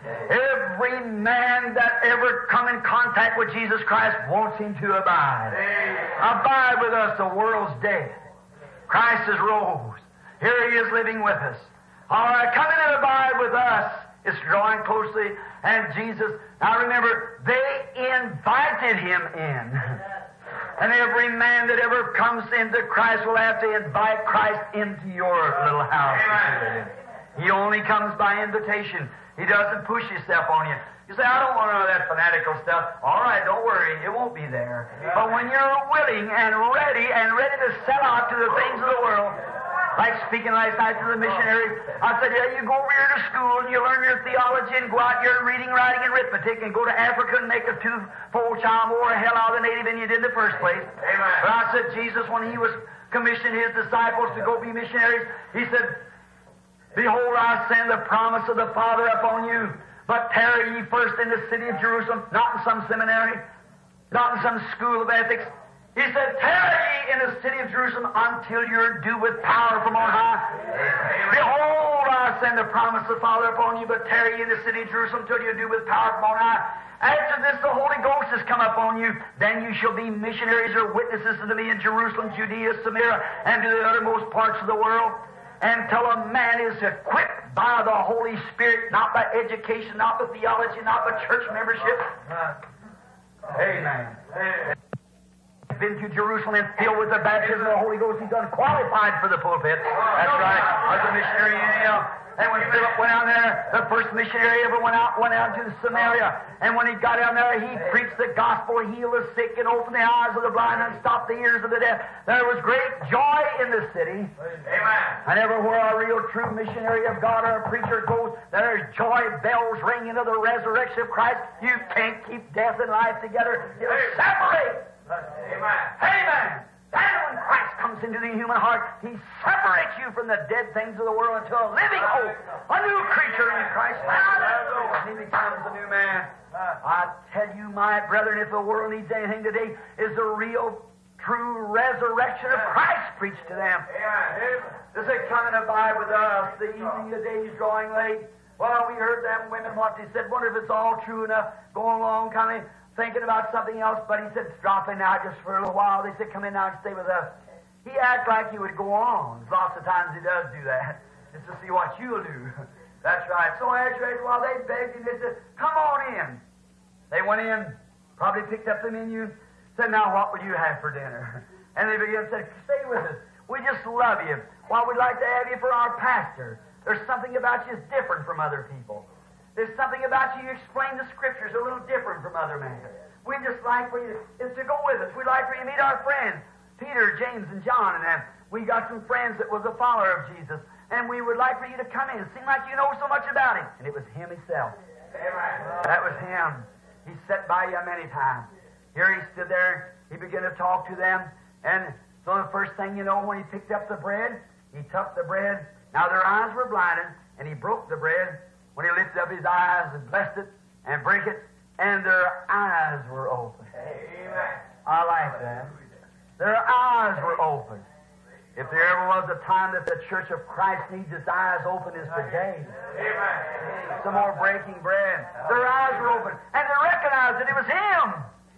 Speaker 1: Every man that ever come in contact with Jesus Christ wants him to abide. Abide with us. The world's dead. Christ is rose. Here he is living with us. All right, come in and abide with us. It's drawing closely. And Jesus, now remember, they invited him in. And every man that ever comes into Christ will have to invite Christ into your little house. Amen. He only comes by invitation. He doesn't push himself on you. You say, I don't want none of that fanatical stuff. All right, don't worry. It won't be there. But when you're willing and ready to sell out to the things of the world, like speaking last night to the missionary, I said, yeah, you go over here to school and you learn your theology and go out here reading, writing, and arithmetic and go to Africa and make a twofold child more hell out of the native than you did in the first place. Amen. But I said, Jesus, when he was commissioning his disciples to go be missionaries, he said, behold, I send the promise of the Father upon you, but tarry ye first in the city of Jerusalem, not in some seminary, not in some school of ethics. He said, tarry ye in the city of Jerusalem until you're endued with power from on high. Behold, I send the promise of the Father upon you, but tarry ye in the city of Jerusalem until you're endued with power from on high. After this, the Holy Ghost has come upon you. Then you shall be missionaries or witnesses unto me in Jerusalem, Judea, Samaria, and to the uttermost parts of the world. Until a man is equipped by the Holy Spirit, not by education, not by theology, not by church membership. Amen. Been to Jerusalem and filled with the baptism of the Holy Ghost, he's unqualified for the pulpit. That's right. As a missionary, and when Philip went out there, the first missionary ever went out to Samaria. And when he got down there, he preached the gospel, healed the sick, and opened the eyes of the blind, and stopped the ears of the deaf. There was great joy in the city. Amen. And everywhere a real true missionary of God or a preacher goes, there's joy bells ringing of the resurrection of Christ. You can't keep death and life together. You'll separate. Amen. Amen. And when Christ comes into the human heart, he separates you from the dead things of the world into a living hope, a new creature in Christ. And he becomes a new man. I tell you, my brethren, if the world needs anything today, is the real, true resurrection of Christ preached to them. Does it come and abide with us? The evening, the day is drawing late. Well, we heard them women what they said. Wonder if it's all true enough. Going along, kind of thinking about something else, but he said, drop in now just for a little while. They said, come in now and stay with us. He acted like he would go on. Lots of times he does do that, just to see what you'll do. That's right. So after while they begged him, they said, come on in. They went in, probably picked up the menu, said, now what would you have for dinner? And they began to say, stay with us. We just love you. Well, we'd like to have you for our pastor. There's something about you that's different from other people. There's something about you explain the Scriptures a little different from other men. We'd just like for you to go with us. We'd like for you to meet our friends, Peter, James, and John. And then we got some friends that was a follower of Jesus. And we would like for you to come in. It seemed like you know so much about him. And it was him himself. That was him. He sat by you many times. Here he stood there. He began to talk to them. And so the first thing you know, when he picked up the bread, he took the bread. Now their eyes were blinded, and he broke the bread. When he lifted up his eyes and blessed it and break it, and their eyes were open. Amen. I like that. Their eyes were open. If there ever was a time that the Church of Christ needs its eyes open, is today. Amen. Some more breaking bread. Their eyes were open, and they recognized that it was him.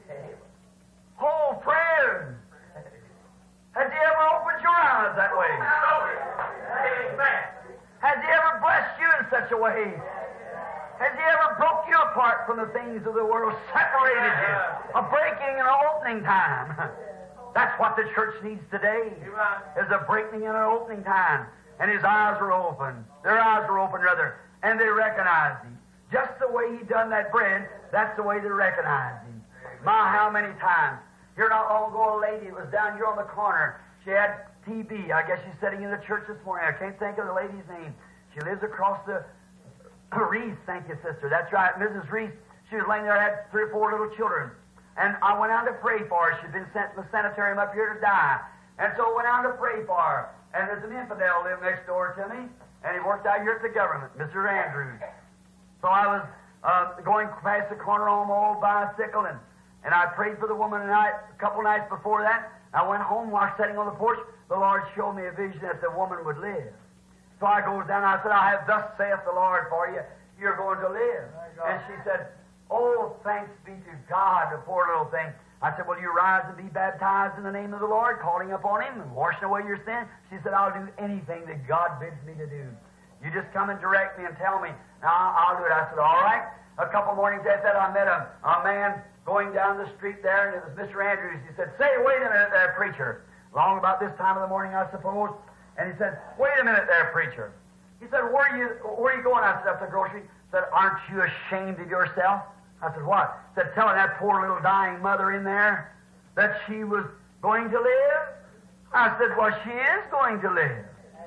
Speaker 1: Oh, friend, has he ever opened your eyes that way? Amen. Has he ever blessed you in such a way? Has he ever broke you apart from the things of the world, separated you? A breaking and an opening time. That's what the church needs today, is a breaking and an opening time. And his eyes were open. Their eyes were open, rather. And they recognized him. Just the way he done that bread, that's the way they recognized him. My, how many times. Here not long ago, a lady was down here on the corner.
Speaker 2: She had TB. I guess she's sitting in the church this morning. I can't think of the lady's name. She lives across the Reese. Thank you, sister. That's right, Mrs. Reese. She was laying there, had 3 or 4 little children. And I went out to pray for her. She'd been sent to the sanitarium up here to die. And so I went out to pray for her. And there's an infidel lived next door to me. And he worked out here at the government, Mr. Andrews. So I was going past the corner on my old bicycle, and I prayed for the woman a couple nights before that. I went home while sitting on the porch. The Lord showed me a vision that the woman would live. So I goes down and I said, I have thus saith the Lord for you. You're going to live. And she said, oh, thanks be to God, the poor little thing. I said, will you rise and be baptized in the name of the Lord, calling upon Him and washing away your sin? She said, I'll do anything that God bids me to do. You just come and direct me and tell me. Now, I'll do it. I said, all right. A couple mornings after that, I met a man going down the street there, and it was Mr. Andrews. He said, say, wait a minute there, preacher. Long about this time of the morning, I suppose. And he said, wait a minute there, preacher. He said, where are you going? I said, up to the grocery. He said, aren't you ashamed of yourself? I said, what? He said, telling that poor little dying mother in there that she was going to live? I said, well, she is going to live.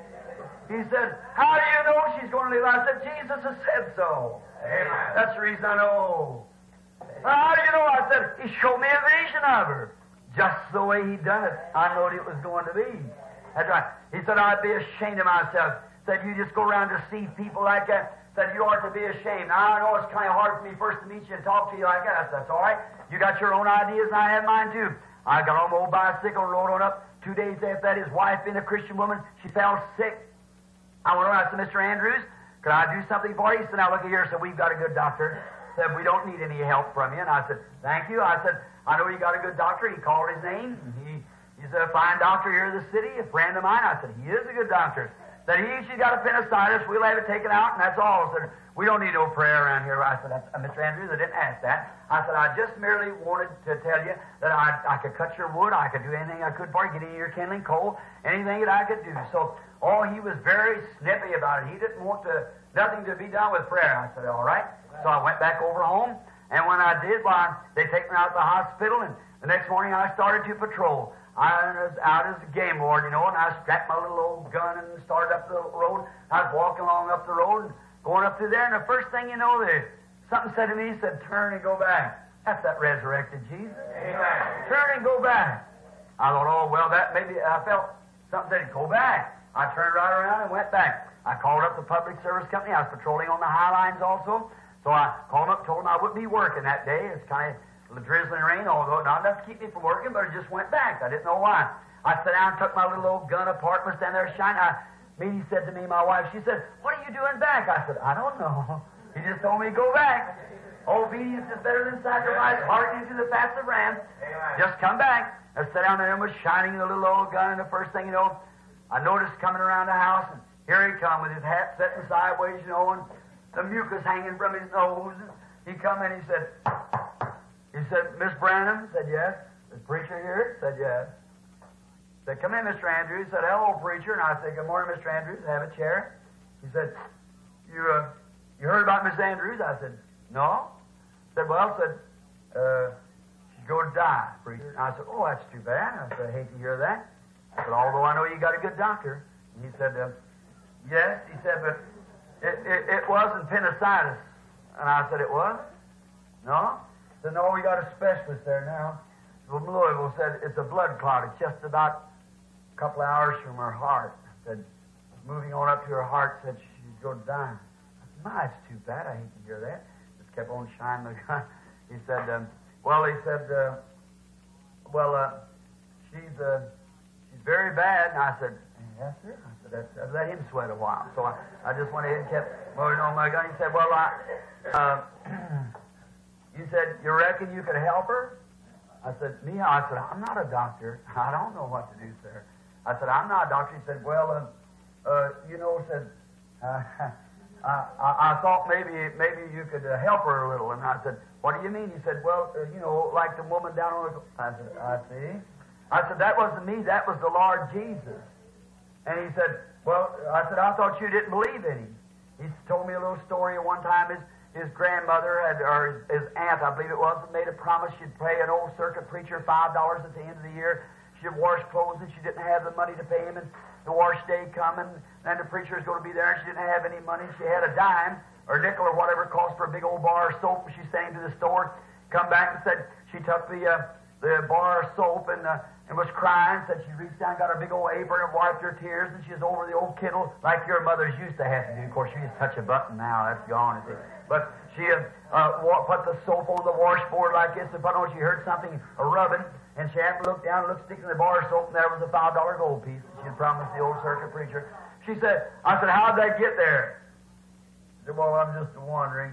Speaker 2: He said, how do you know she's going to live? I said, Jesus has said so. Amen. That's the reason I know. How do you know? I said, He showed me a vision of her. Just the way He done it, I knowed it was going to be. That's right. He said, I'd be ashamed of myself. Said, you just go around to see people like that. Said, you ought to be ashamed. Now, I know it's kind of hard for me first to meet you and talk to you like that. I said, that's all right. You got your own ideas, and I have mine too. I got on my old bicycle and rode on up. 2 days after that, his wife, being a Christian woman, she fell sick. I went around to Mr. Andrews. Could I do something for you? He said, now look here. Said, we've got a good doctor. Said, we don't need any help from you. And I said, thank you. I said, I know you got a good doctor. He called his name. He's a fine doctor here in the city, a friend of mine. I said, he is a good doctor. Said, she's got appendicitis. We'll have it taken out, and that's all. Said, we don't need no prayer around here. I said, Mr. Andrews, I didn't ask that. I said, I just merely wanted to tell you that I could cut your wood. I could do anything I could for you, get in your kindling coal, anything that I could do. So, he was very snippy about it. He didn't want nothing to be done with prayer. I said, all right. So I went back over home, and when I did, they take me out to the hospital, and the next morning I started to patrol. I was out as a game ward, and I strapped my little old gun and started up the road. I was walking along up the road and going up through there, and the first thing you know, something said to me, said, turn and go back. That's that resurrected Jesus. Amen. Turn and go back. I thought, oh, well, that maybe I felt something said, go back. I turned right around and went back. I called up the public service company. I was patrolling on the high lines also. So I called them up, told them I wouldn't be working that day. It's kind of drizzling rain, although not enough to keep me from working, but I just went back. I didn't know why. I sat down and took my little old gun apart and was standing there shining. He said to me, my wife, she said, what are you doing back? I said, I don't know. He just told me to go back. Obedience is better than sacrifice, hearkening to the fast of rams. Just come back. I sat down there and was shining the little old gun, and the first thing you know, I noticed coming around the house, and here he come with his hat setting sideways, and the mucus hanging from his nose. He come in, he said, Miss Branham? Said, yes. Is preacher here? Said, yes. Said, come in, Mr. Andrews. Said, hello, preacher. And I said, good morning, Mr. Andrews. Have a chair. He said, you heard about Miss Andrews? I said, no. Said, well, she's going to die, preacher. And I said, oh, that's too bad. I said, I hate to hear that. I said, although I know you got a good doctor. And he said, yes. He said, but it wasn't appendicitis. And I said, it was? No? He said, no, we got a specialist there now. From Louisville said, it's a blood clot. It's just about a couple of hours from her heart. Said, moving on up to her heart, said she's going to die. I said, my, it's too bad. I hate to hear that. Just kept on shining the gun. He said, she's very bad. And I said, yes, sir. I said, I let him sweat a while. So I just went ahead and kept moving on my gun. He said, you said, you reckon you could help her? I said, me? I said, I'm not a doctor. I don't know what to do, sir. I said, I'm not a doctor. He said, well, I thought maybe you could help her a little. And I said, what do you mean? He said, well, like the woman down on the... I said, I see. I said, that wasn't me. That was the Lord Jesus. And he said, well, I said, I thought you didn't believe in him. He told me a little story of one time his grandmother, or his aunt, I believe it was, made a promise she'd pay an old circuit preacher $5 at the end of the year. she'd wash clothes, and she didn't have the money to pay him, and the wash day coming, and the preacher was going to be there, and she didn't have any money. She had a dime or a nickel or whatever it cost for a big old bar of soap, and she sang to the store, come back and said she took the bar of soap and was crying, said she reached down, got her big old apron and wiped her tears, and she was over the old kettle like your mothers used to have to do. Of course, she just touch a button now, that's gone, you see. But she put the soap on the washboard like this, and she heard something rubbing, and she happened to look down and look, stick in the bar of soap, and there was a $5 gold piece that she had promised the old circuit preacher. She said, I said, how'd that get there? She said, well, I'm just wondering.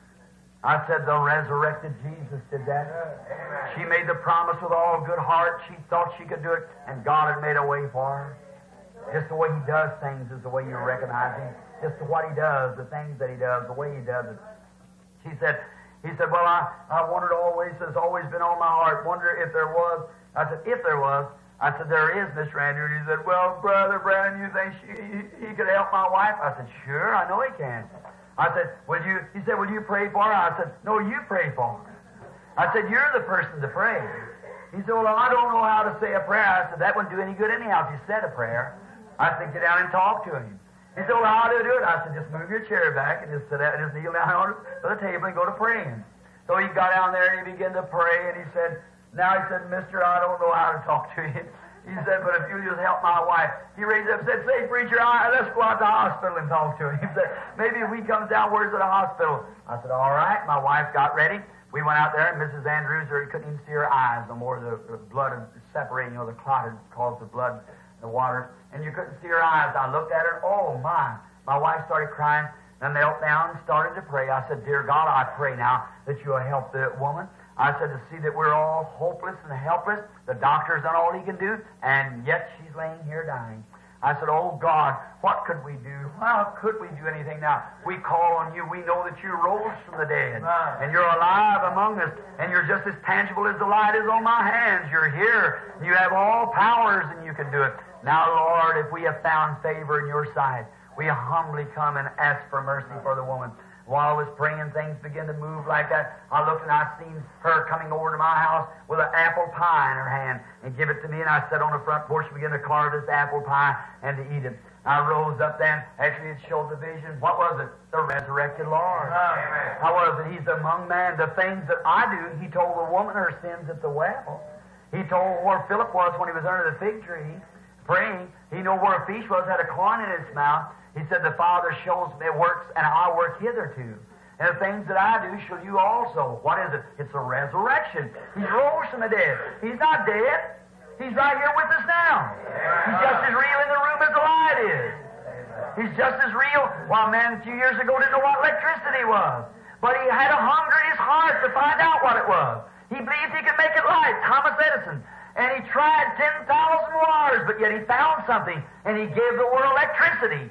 Speaker 2: I said, the resurrected Jesus did that. Amen. She made the promise with all good heart. She thought she could do it, and God had made a way for her. Just the way He does things is the way you recognize Him. Just what He does, the things that He does, the way He does it. He said, well, I wondered always, it's always been on my heart, wonder if there was. I said, if there was. I said, there is, Mr. Andrew. And he said, well, Brother Branham, you think he could help my wife? I said, sure, I know he can. I said, he said, will you pray for her? I said, no, you pray for her. I said, you're the person to pray. He said, well, I don't know how to say a prayer. I said, that wouldn't do any good anyhow if you said a prayer. I said, get down and talk to him. He said, well, how do I do it? I said, just move your chair back and just sit down and just kneel down on the table and go to praying. So he got down there and he began to pray, and he said, mister, I don't know how to talk to you. He said, but if you just help my wife. He raised up and said, say, preacher, let's go out to the hospital and talk to him. He said, maybe if we comes down, where's the hospital? I said, all right. My wife got ready. We went out there, and Mrs. Andrews, couldn't even see her eyes no more. The blood was separating, the clot had caused the blood, the water, and you couldn't see her eyes. I looked at her, and oh, my wife started crying, and knelt down and started to pray. I said, dear God, I pray now that you'll help the woman. I said, to see that we're all hopeless and helpless. The doctor's done all he can do, and yet she's laying here dying. I said, oh, God, what could we do? How could we do anything now? We call on you. We know that you rose from the dead, and you're alive among us, and you're just as tangible as the light is on my hands. You're here. You have all powers, and you can do it. Now, Lord, if we have found favor in your sight, we humbly come and ask for mercy for the woman. While I was praying, things began to move like that. I looked and I seen her coming over to my house with an apple pie in her hand and give it to me, and I sat on the front porch and began to carve this apple pie and to eat it. I rose up then. Actually, it showed the vision. What was it? The resurrected Lord. Amen. How was it? He's among man. The things that I do, He told the woman her sins at the well. He told where Philip was when he was under the fig tree praying. He knew where a fish was, had a coin in its mouth. He said, the Father shows me works, and I work hitherto. And the things that I do shall you also. What is it? It's a resurrection. He rose from the dead. He's not dead. He's right here with us now. He's just as real in the room as the light is. He's just as real. Well, man, a few years ago didn't know what electricity was. But he had a hunger in his heart to find out what it was. He believed he could make it light. Thomas Edison. And he tried 10,000 wires, but yet he found something. And he gave the world electricity.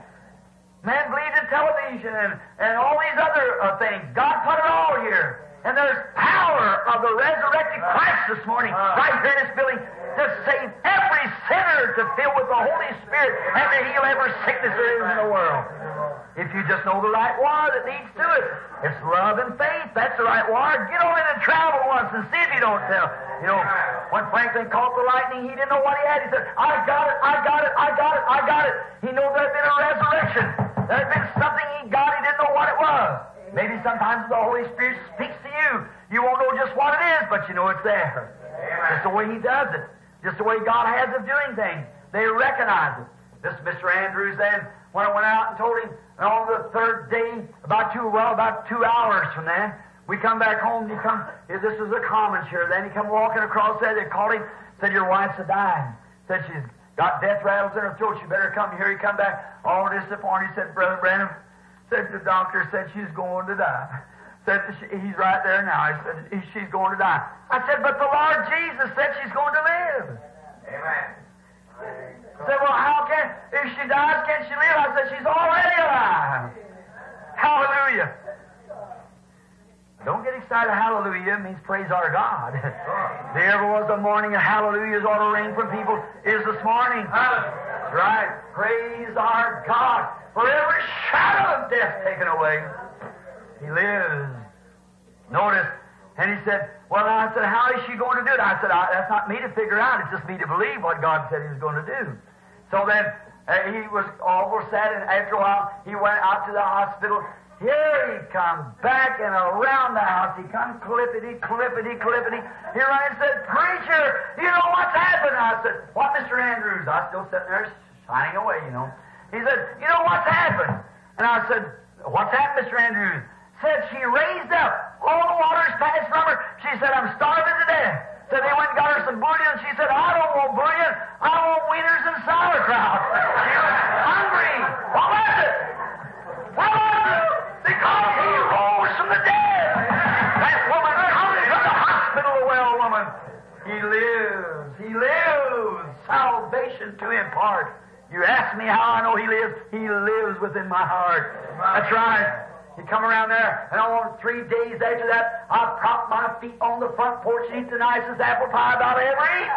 Speaker 2: Man believed in television and all these other things. God put it all here. And there's power of the resurrected Christ this morning, right here in this building, to save every sinner, to fill with the Holy Spirit, and to heal every sickness there is in the world. If you just know the right wire that leads to it. It's love and faith. That's the right wire. Get on in and travel once and see if you don't tell. When Franklin caught the lightning, he didn't know what he had. He said, I got it, I got it, I got it, I got it. He knew there had been a resurrection. There had been something he got, he didn't know what it was. Maybe sometimes the Holy Spirit speaks to you. You won't know just what it is, but you know it's there. Just the way He does it. Just the way God has of doing things. They recognize it. This Mr. Andrews then, when I went out and told him, and on the third day, about 2 hours from then, we come back home. This is a common share. Then he come walking across there. They called him, said, your wife's dying. Said she's got death rattles in her throat. You better come here. He come back all disappointed. He said, Brother Branham, said the doctor said she's going to die. Said he's right there now. He said she's going to die. I said, but the Lord Jesus said she's going to live. Amen. Said, well, if she dies, can she live? I said, she's already alive. Hallelujah. Don't get excited. Hallelujah means praise our God. There ever was a morning of hallelujahs ought to ring from people is this morning. That's right. Praise our God for every shadow of death taken away. He lives. Notice, And he said, well, I said, how is she going to do it? I said, that's not me to figure out. It's just me to believe what God said he was going to do. So then he was awful sad, and after a while he went out to the hospital. Here he comes back and around the house. He comes clippity, clippity, clippity. He ran and said, preacher, you know what's happened? I said, what, Mr. Andrews? I was still sitting there shining away, you know. He said, you know what's happened? And I said, what's happened, Mr. Andrews? Said she raised up. All the water's passed from her. She said, I'm starving to death. Said they went and got her some bouillon. She said, I don't want bouillon. I want wieners and sauerkraut. She was hungry. What was it? What was it? Because he rose from the dead. That woman comes from the hospital, a well woman. He lives. He lives. Salvation to impart. You ask me how I know he lives. He lives within my heart. That's right. He come around there, and on 3 days after that, I propped my feet on the front porch and eat the nicest apple pie I've ever eaten.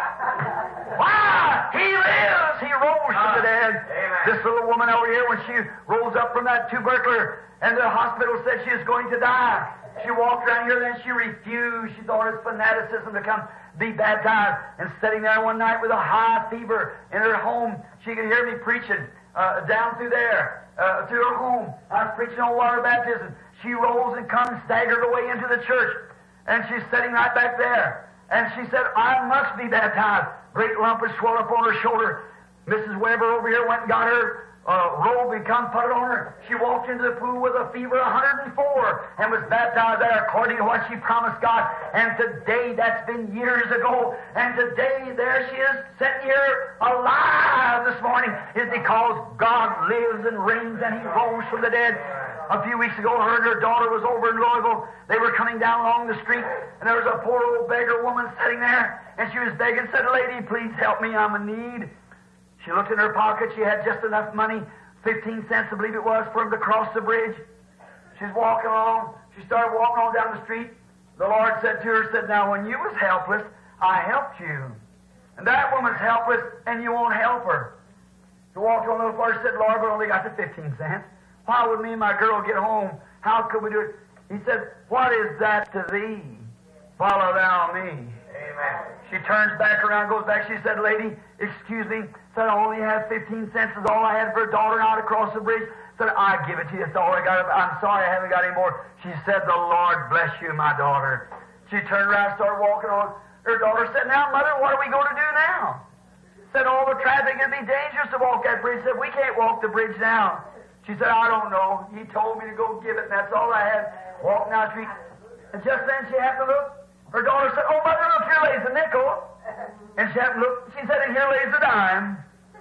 Speaker 2: Why? He lives. He rose from the dead. Amen. This little woman over here, when she rose up from that tubercular, and the hospital said she was going to die, she walked around here, then she refused. She thought it was fanaticism to come be baptized. And sitting there one night with a high fever in her home, she could hear me preaching down through there. To her home. I was preaching on water baptism. She rose and come and staggered away into the church. And she's sitting right back there. And she said, I must be baptized. Great lump had swelled up on her shoulder. Mrs. Weber over here went and got her robe and come put it on her. She walked into the pool with a fever of 104 and was baptized there according to what she promised God. And today, that's been years ago, and today there she is sitting here alive this morning, is because God lives and reigns and he rose from the dead. A few weeks ago, her and her daughter was over in Louisville. They were coming down along the street, and there was a poor old beggar woman sitting there, and she was begging, said, lady, please help me, I'm in need. She looked in her pocket. She had just enough money, 15 cents, I believe it was, for him to cross the bridge. She's walking along. She started walking on down the street. The Lord said to her, said, now, when you was helpless, I helped you. And that woman's helpless, and you won't help her. She walked on a little further, said, Lord, but only got the 15 cents. Why would me and my girl get home? How could we do it? He said, what is that to thee? Follow thou me. Amen. She turns back around, goes back. She said, lady, excuse me. Said, I only have 15 cents. Is all I had for a daughter and I to cross the bridge. Said, I give it to you. That's all I got. I'm sorry I haven't got any more. She said, the Lord bless you, my daughter. She turned around and started walking on. Her daughter said, now, Mother, what are we going to do now? Said, all the traffic would be dangerous to walk that bridge. Said, we can't walk the bridge now. She said, I don't know. He told me to go give it, and that's all I had. Walking down the street. And just then she happened to look. Her daughter said, oh, Mother, look, here lays a nickel. And she happened to look. She said, and here lays a dime.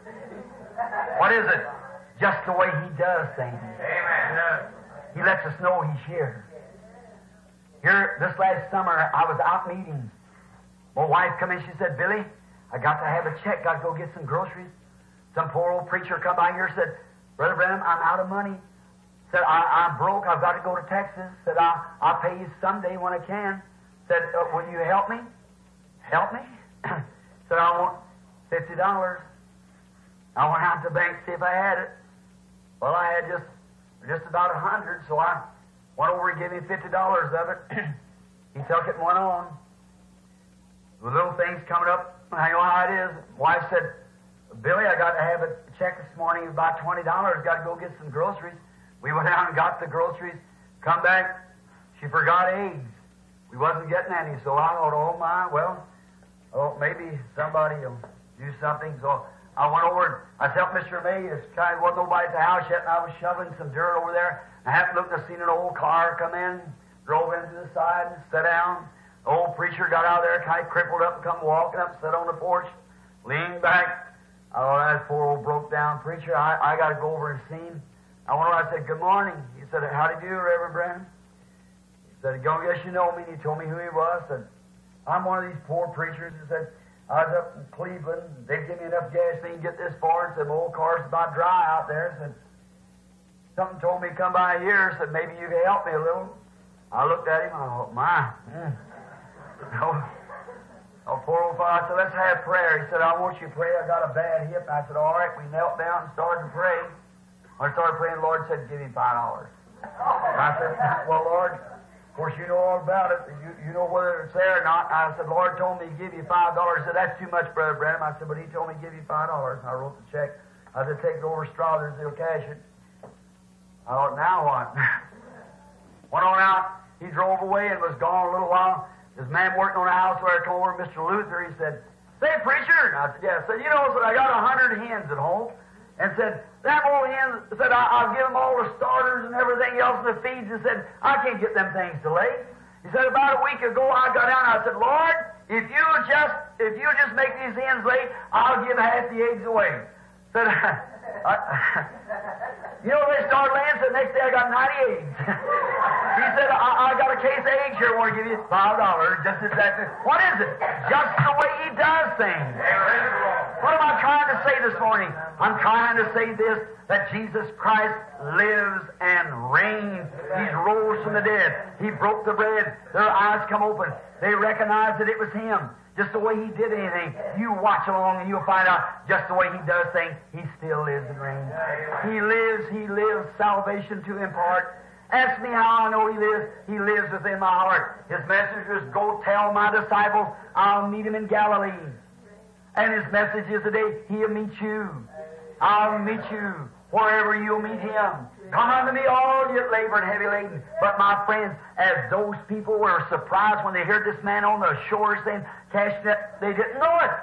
Speaker 2: What is it? Just the way he does things. Amen. He lets us know he's here. Here, this last summer, I was out meeting. My wife come in, she said, Billy, I got to have a check, got to go get some groceries. Some poor old preacher come by here, said, Brother Branham, I'm out of money. Said, I'm broke, I've got to go to Texas. Said, I'll pay you someday when I can. Said, will you help me? Help me? Said, I want $50. I went out to the bank to see if I had it. Well, I had just about 100, so I went over and gave him $50 of it. He took it and went on. The little things coming up, I know how it is. Wife said, Billy, I got to have a check this morning, about $20. Got to go get some groceries. We went out and got the groceries. Come back, she forgot eggs. We wasn't getting any, so I thought, oh my, well, maybe somebody will do something. So I went over and I helped Mr. May. There wasn't nobody at the house yet, and I was shoveling some dirt over there. I happened to look and I seen an old car come in, drove into the side and sat down. The old preacher got out there, kind of crippled up and come walking up, sat on the porch, leaned back. Oh, that poor old broke down preacher. I got to go over and see him. I went over, I said, good morning. He said, how do you do, Reverend Branham? He said, I guess you know me. And he told me who he was. I said, I'm one of these poor preachers. He said, I was up in Cleveland. They give me enough gasoline to get this far. And said, my old car's about dry out there. Said, something told me to come by here. Said, maybe you can help me a little. I looked at him. I thought, my. Oh, poor old father. I said, let's have prayer. He said, I want you to pray. I got a bad hip. I said, all right. We knelt down and started to pray. When I started praying, the Lord said, give him $5. I said, well, Lord, course, you know all about it. You know whether it's there or not. I said, Lord told me to give you $5. He said, that's too much, Brother Branham. I said, but He told me to give you $5. And I wrote the check. I said, take it over to Strothers, they'll cash it. I thought, now what? Went on out. He drove away and was gone a little while. This man working on a house where I told her, Mr. Luther, he said, say, preacher. And I said, yeah. I said, you know, I got 100 hens at home. And said, that old hen said, I'll give them all the starters and everything else in the feeds. And said, I can't get them things to lay. He said, about a week ago, I got down and I said, Lord, if you just make these hens lay, I'll give half the eggs away. Said, you know, they started laying, so the next day I got 90 eggs. He said, I got a case of eggs here, I want to give you $5, just exactly. What is it? Just the way He does things. What am I trying to say this morning? I'm trying to say this, that Jesus Christ lives and reigns. He's rose from the dead. He broke the bread. Their eyes come open. They recognize that it was Him. Just the way He did anything. You watch along and you'll find out just the way He does things. He still lives and reigns. He lives salvation to impart. Ask me how I know He lives. He lives within my heart. His message was, go tell my disciples I'll meet Him in Galilee. And His message is today, He'll meet you. I'll meet you wherever you'll meet Him. Come unto me, all you labor and heavy laden. But my friends, as those people were surprised when they heard this man on the shore saying, cast net, they didn't know it.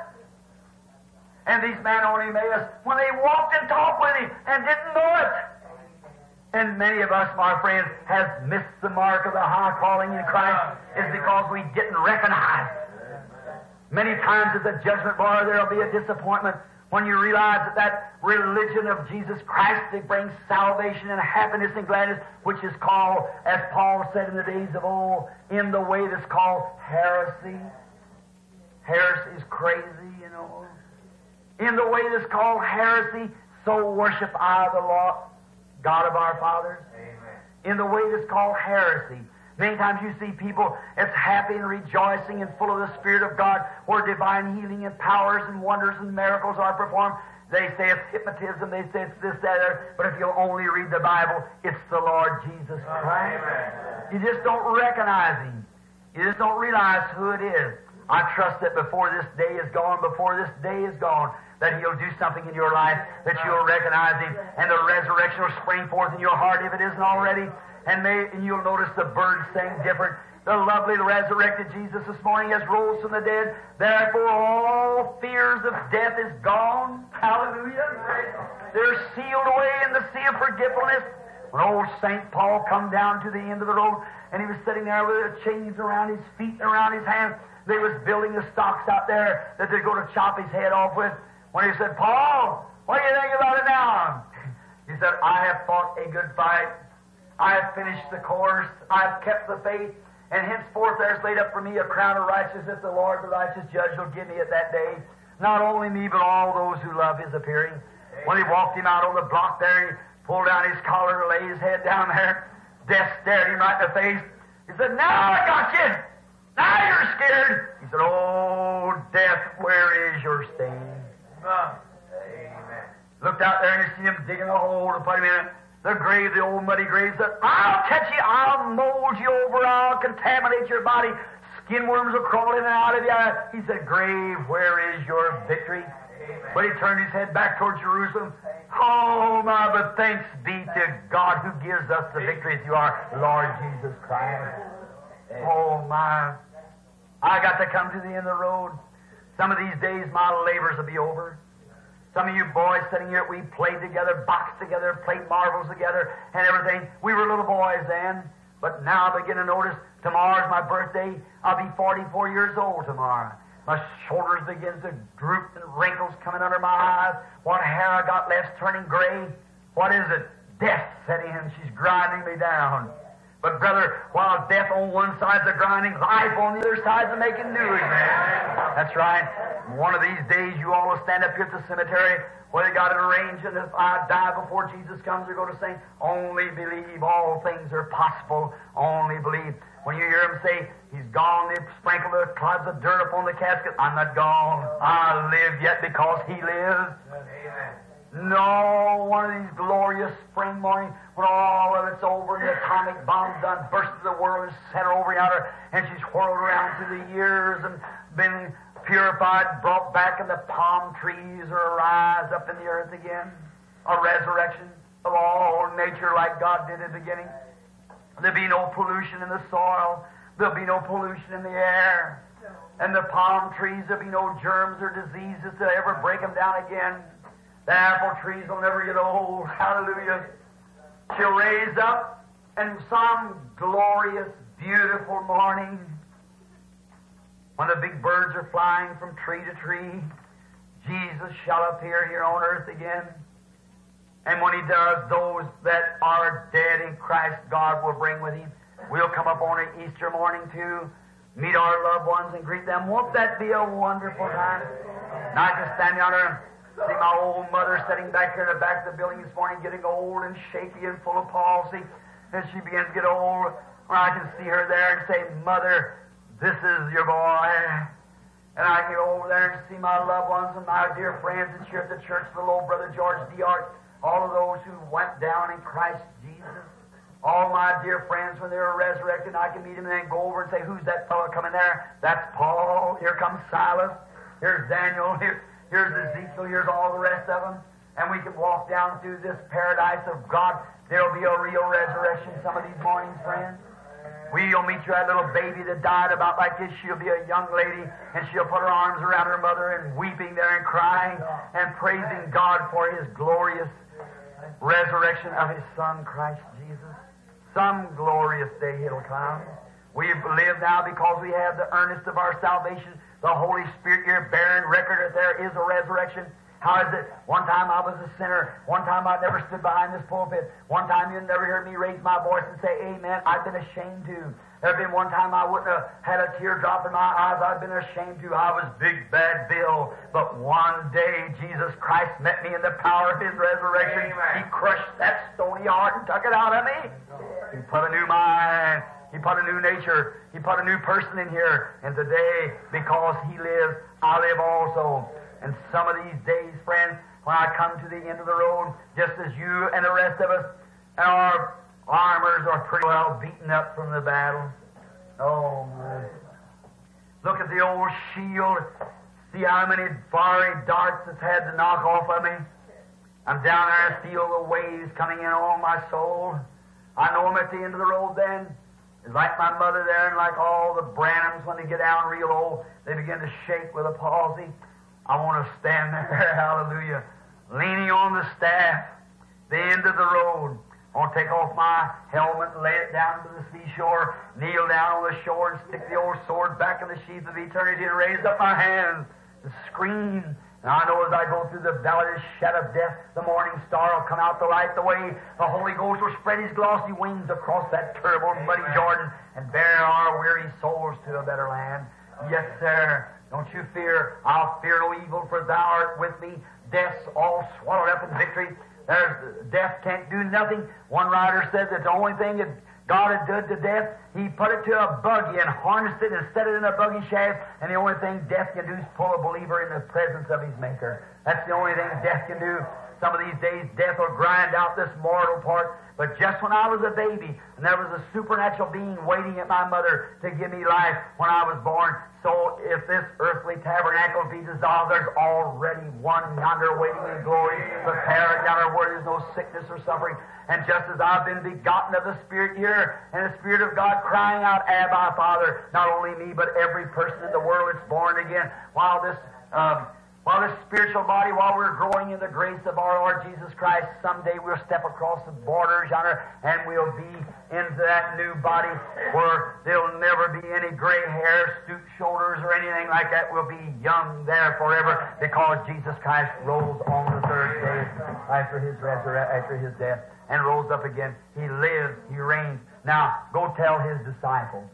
Speaker 2: And these men on Emmaus, when they walked and talked with Him and didn't know it. And many of us, my friends, have missed the mark of the high calling in Christ is because we didn't recognize. Many times at the judgment bar there will be a disappointment when you realize that religion of Jesus Christ that brings salvation and happiness and gladness, which is called, as Paul said in the days of old, in the way that's called heresy. Heresy is crazy, you know. In the way that's called heresy, so worship I the Lord, God of our fathers. Amen. In the way that's called heresy. Many times you see people that's happy and rejoicing and full of the Spirit of God, where divine healing and powers and wonders and miracles are performed. They say it's hypnotism, they say it's this, that, or, but if you'll only read the Bible, it's the Lord Jesus Christ. You just don't recognize Him. You just don't realize who it is. I trust that before this day is gone, that He'll do something in your life, that you'll recognize Him, and the resurrection will spring forth in your heart if it isn't already. And you'll notice the birds sing different. The lovely resurrected Jesus this morning has rose from the dead. Therefore, all fears of death is gone. Hallelujah. They're sealed away in the sea of forgetfulness. When old St. Paul come down to the end of the road, and he was sitting there with the chains around his feet and around his hands, they was building the stocks out there that they're going to chop his head off with. When he said, Paul, what do you think about it now? He said, I have fought a good fight. I have finished the course. I have kept the faith. And henceforth there's laid up for me a crown of righteousness. The Lord, the righteous judge, will give me at that day. Not only me, but all those who love His appearing. When he walked him out on the block there, he pulled down his collar and laid his head down there. Death stared him right in the face. He said, now I got you. Now you're scared. He said, oh, death, where is your sting? Amen. Looked out there and he seen him digging a hole to put him in it. The grave, the old muddy grave, said, I'll catch you, I'll mold you over, I'll contaminate your body. Skin worms will crawl in and out of you. He said, grave, where is your victory? Amen. But he turned his head back toward Jerusalem. Oh, my, but thanks be to God who gives us the victory through our Lord Jesus Christ. Oh, my. I got to come to the end of the road. Some of these days, my labors will be over. Some of you boys sitting here, we played together, boxed together, played marbles together, and everything. We were little boys then, but now I begin to notice tomorrow's my birthday. I'll be 44 years old tomorrow. My shoulders begin to droop and wrinkles coming under my eyes. What hair I got left's turning gray. What is it? Death setting in. She's grinding me down. But brother, while death on one side's a grinding, life on the other side's a making new again. That's right. One of these days you all will stand up here at the cemetery where they got it arranged, and if I die before Jesus comes, they're going to sing, only believe, all things are possible, only believe. When you hear them say, He's gone, they sprinkle the clouds of dirt upon the casket, I'm not gone. I live yet because He lives. Amen. No, one of these glorious spring mornings when all of it's over and the atomic bomb's done burst to the world and set her over yonder, and she's whirled around through the years and been purified, brought back, and the palm trees are rise up in the earth again. A resurrection of all nature like God did in the beginning. There'll be no pollution in the soil. There'll be no pollution in the air. And the palm trees, there'll be no germs or diseases to ever break them down again. The apple trees will never get old. Hallelujah. She'll raise up, and some glorious, beautiful morning, when the big birds are flying from tree to tree, Jesus shall appear here on earth again. And when He does, those that are dead in Christ, God will bring with Him. We'll come up on an Easter morning to meet our loved ones and greet them. Won't that be a wonderful time? And I just stand yonder and see my old mother sitting back here in the back of the building this morning, getting old and shaky and full of palsy. As she begins to get old, I can see her there and say, Mother, this is your boy. And I can go over there and see my loved ones and my dear friends and here at the church, the old brother George Diart, all of those who went down in Christ Jesus. All my dear friends, when they were resurrected, I can meet them and then go over and say, who's that fellow coming there? That's Paul. Here comes Silas. Here's Daniel. Here's Ezekiel. Here's all the rest of them. And we can walk down through this paradise of God. There'll be a real resurrection some of these mornings, friends. We'll meet you that little baby that died about like this. She'll be a young lady, and she'll put her arms around her mother and weeping there and crying and praising God for His glorious resurrection of His Son, Christ Jesus. Some glorious day it'll come. We live now because we have the earnest of our salvation, the Holy Spirit here bearing record that there is a resurrection. How is it? One time I was a sinner. One time I never stood behind this pulpit. One time you never heard me raise my voice and say, Amen. I've been ashamed to. There had been one time I wouldn't have had a teardrop in my eyes. I've been ashamed to. I was Big Bad Bill. But one day Jesus Christ met me in the power of His resurrection. Amen. He crushed that stony heart and took it out of me. He put a new mind. He put a new nature. He put a new person in here. And today, because He lives, I live also. And some of these days, friends, when I come to the end of the road, just as you and the rest of us, and our armors are pretty well beaten up from the battle. Oh, my. Look at the old shield. See how many fiery darts it's had to knock off of me. I'm down there and feel the waves coming in on my soul. I know I'm at the end of the road then. It's like my mother there and like all the Branhams when they get down real old, they begin to shake with a palsy. I want to stand there, hallelujah, leaning on the staff, the end of the road. I want to take off my helmet and lay it down to the seashore, kneel down on the shore and stick the old sword back in the sheath of eternity and raise up my hands and scream. And I know as I go through the valley of the shadow of death, the morning star will come out to light the way. The Holy Ghost will spread His glossy wings across that terrible muddy Jordan and bear our weary souls to a better land. Yes, sir. Don't you fear. I'll fear no evil, for Thou art with me. Death's all swallowed up in victory. Death can't do nothing. One writer said that the only thing that God had done to death, He put it to a buggy and harnessed it and set it in a buggy shaft, and the only thing death can do is pull a believer in the presence of his Maker. That's the only thing death can do. Some of these days, death will grind out this mortal part. But just when I was a baby, and there was a supernatural being waiting at my mother to give me life when I was born, so if this earthly tabernacle be dissolved, there's already one yonder waiting in glory, prepared yonder where there's no sickness or suffering. And just as I've been begotten of the Spirit here, and the Spirit of God crying out, Abba, Father, not only me, but every person in the world that's born again, while this spiritual body, while we're growing in the grace of our Lord Jesus Christ, someday we'll step across the borders yonder and we'll be into that new body where there'll never be any gray hair, stooped shoulders, or anything like that. We'll be young there forever because Jesus Christ rose on the third day after His death and rose up again. He lives, He reigns. Now, go tell His disciples.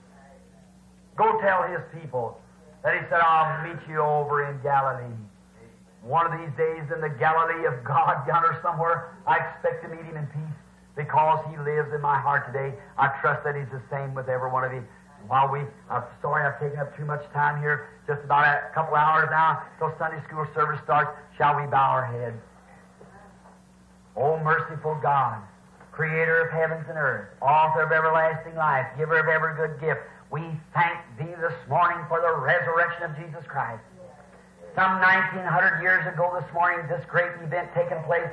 Speaker 2: Go tell His people that He said, I'll meet you over in Galilee. One of these days in the Galilee of God yonder somewhere, I expect to meet Him in peace because He lives in my heart today. I trust that He's the same with every one of you. I'm sorry I've taken up too much time here. Just about a couple hours now till Sunday school service starts. Shall we bow our heads? merciful God, Creator of heavens and earth, Author of everlasting life, Giver of every good gift, we thank Thee this morning for the resurrection of Jesus Christ. Some 1900 years ago this morning, this great event taking place.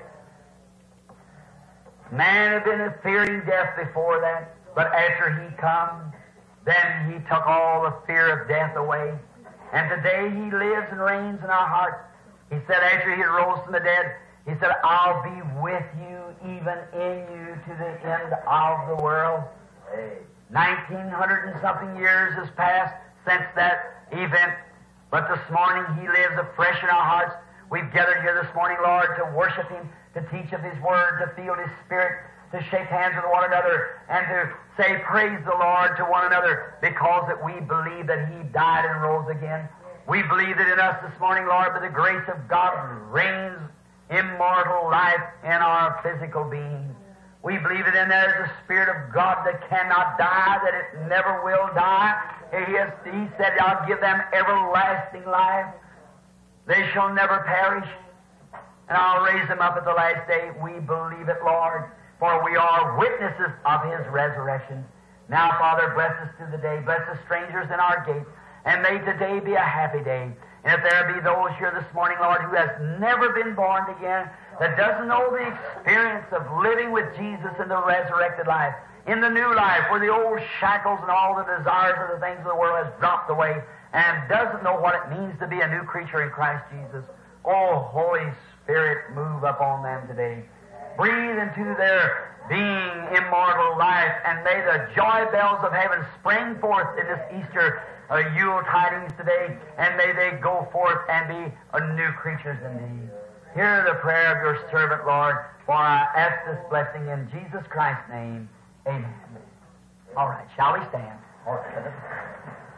Speaker 2: Man had been fearing death before that, but after He come, then He took all the fear of death away. And today He lives and reigns in our hearts. He said after He rose from the dead, He said, I'll be with you, even in you, to the end of the world. 1900 and something years has passed since that event, but this morning He lives afresh in our hearts. We've gathered here this morning, Lord, to worship Him, to teach of His Word, to feel His Spirit, to shake hands with one another, and to say, praise the Lord to one another, because that we believe that He died and rose again. We believe that in us this morning, Lord, by the grace of God, reigns immortal life in our physical being. We believe that in there is the Spirit of God that cannot die, that it never will die. He said, I'll give them everlasting life. They shall never perish, and I'll raise them up at the last day. We believe it, Lord, for we are witnesses of His resurrection. Now, Father, bless us through the day. Bless the strangers in our gates, and may today be a happy day. And if there be those here this morning, Lord, who has never been born again, that doesn't know the experience of living with Jesus in the resurrected life, in the new life, where the old shackles and all the desires of the things of the world has dropped away, and doesn't know what it means to be a new creature in Christ Jesus. Oh, Holy Spirit, move upon them today. Breathe into their being immortal life, and may the joy bells of heaven spring forth in this Easter Yule tidings today, and may they go forth and be new creatures in Thee. Hear the prayer of Your servant, Lord, for I ask this blessing in Jesus Christ's name. Amen. All right, shall we stand? All right.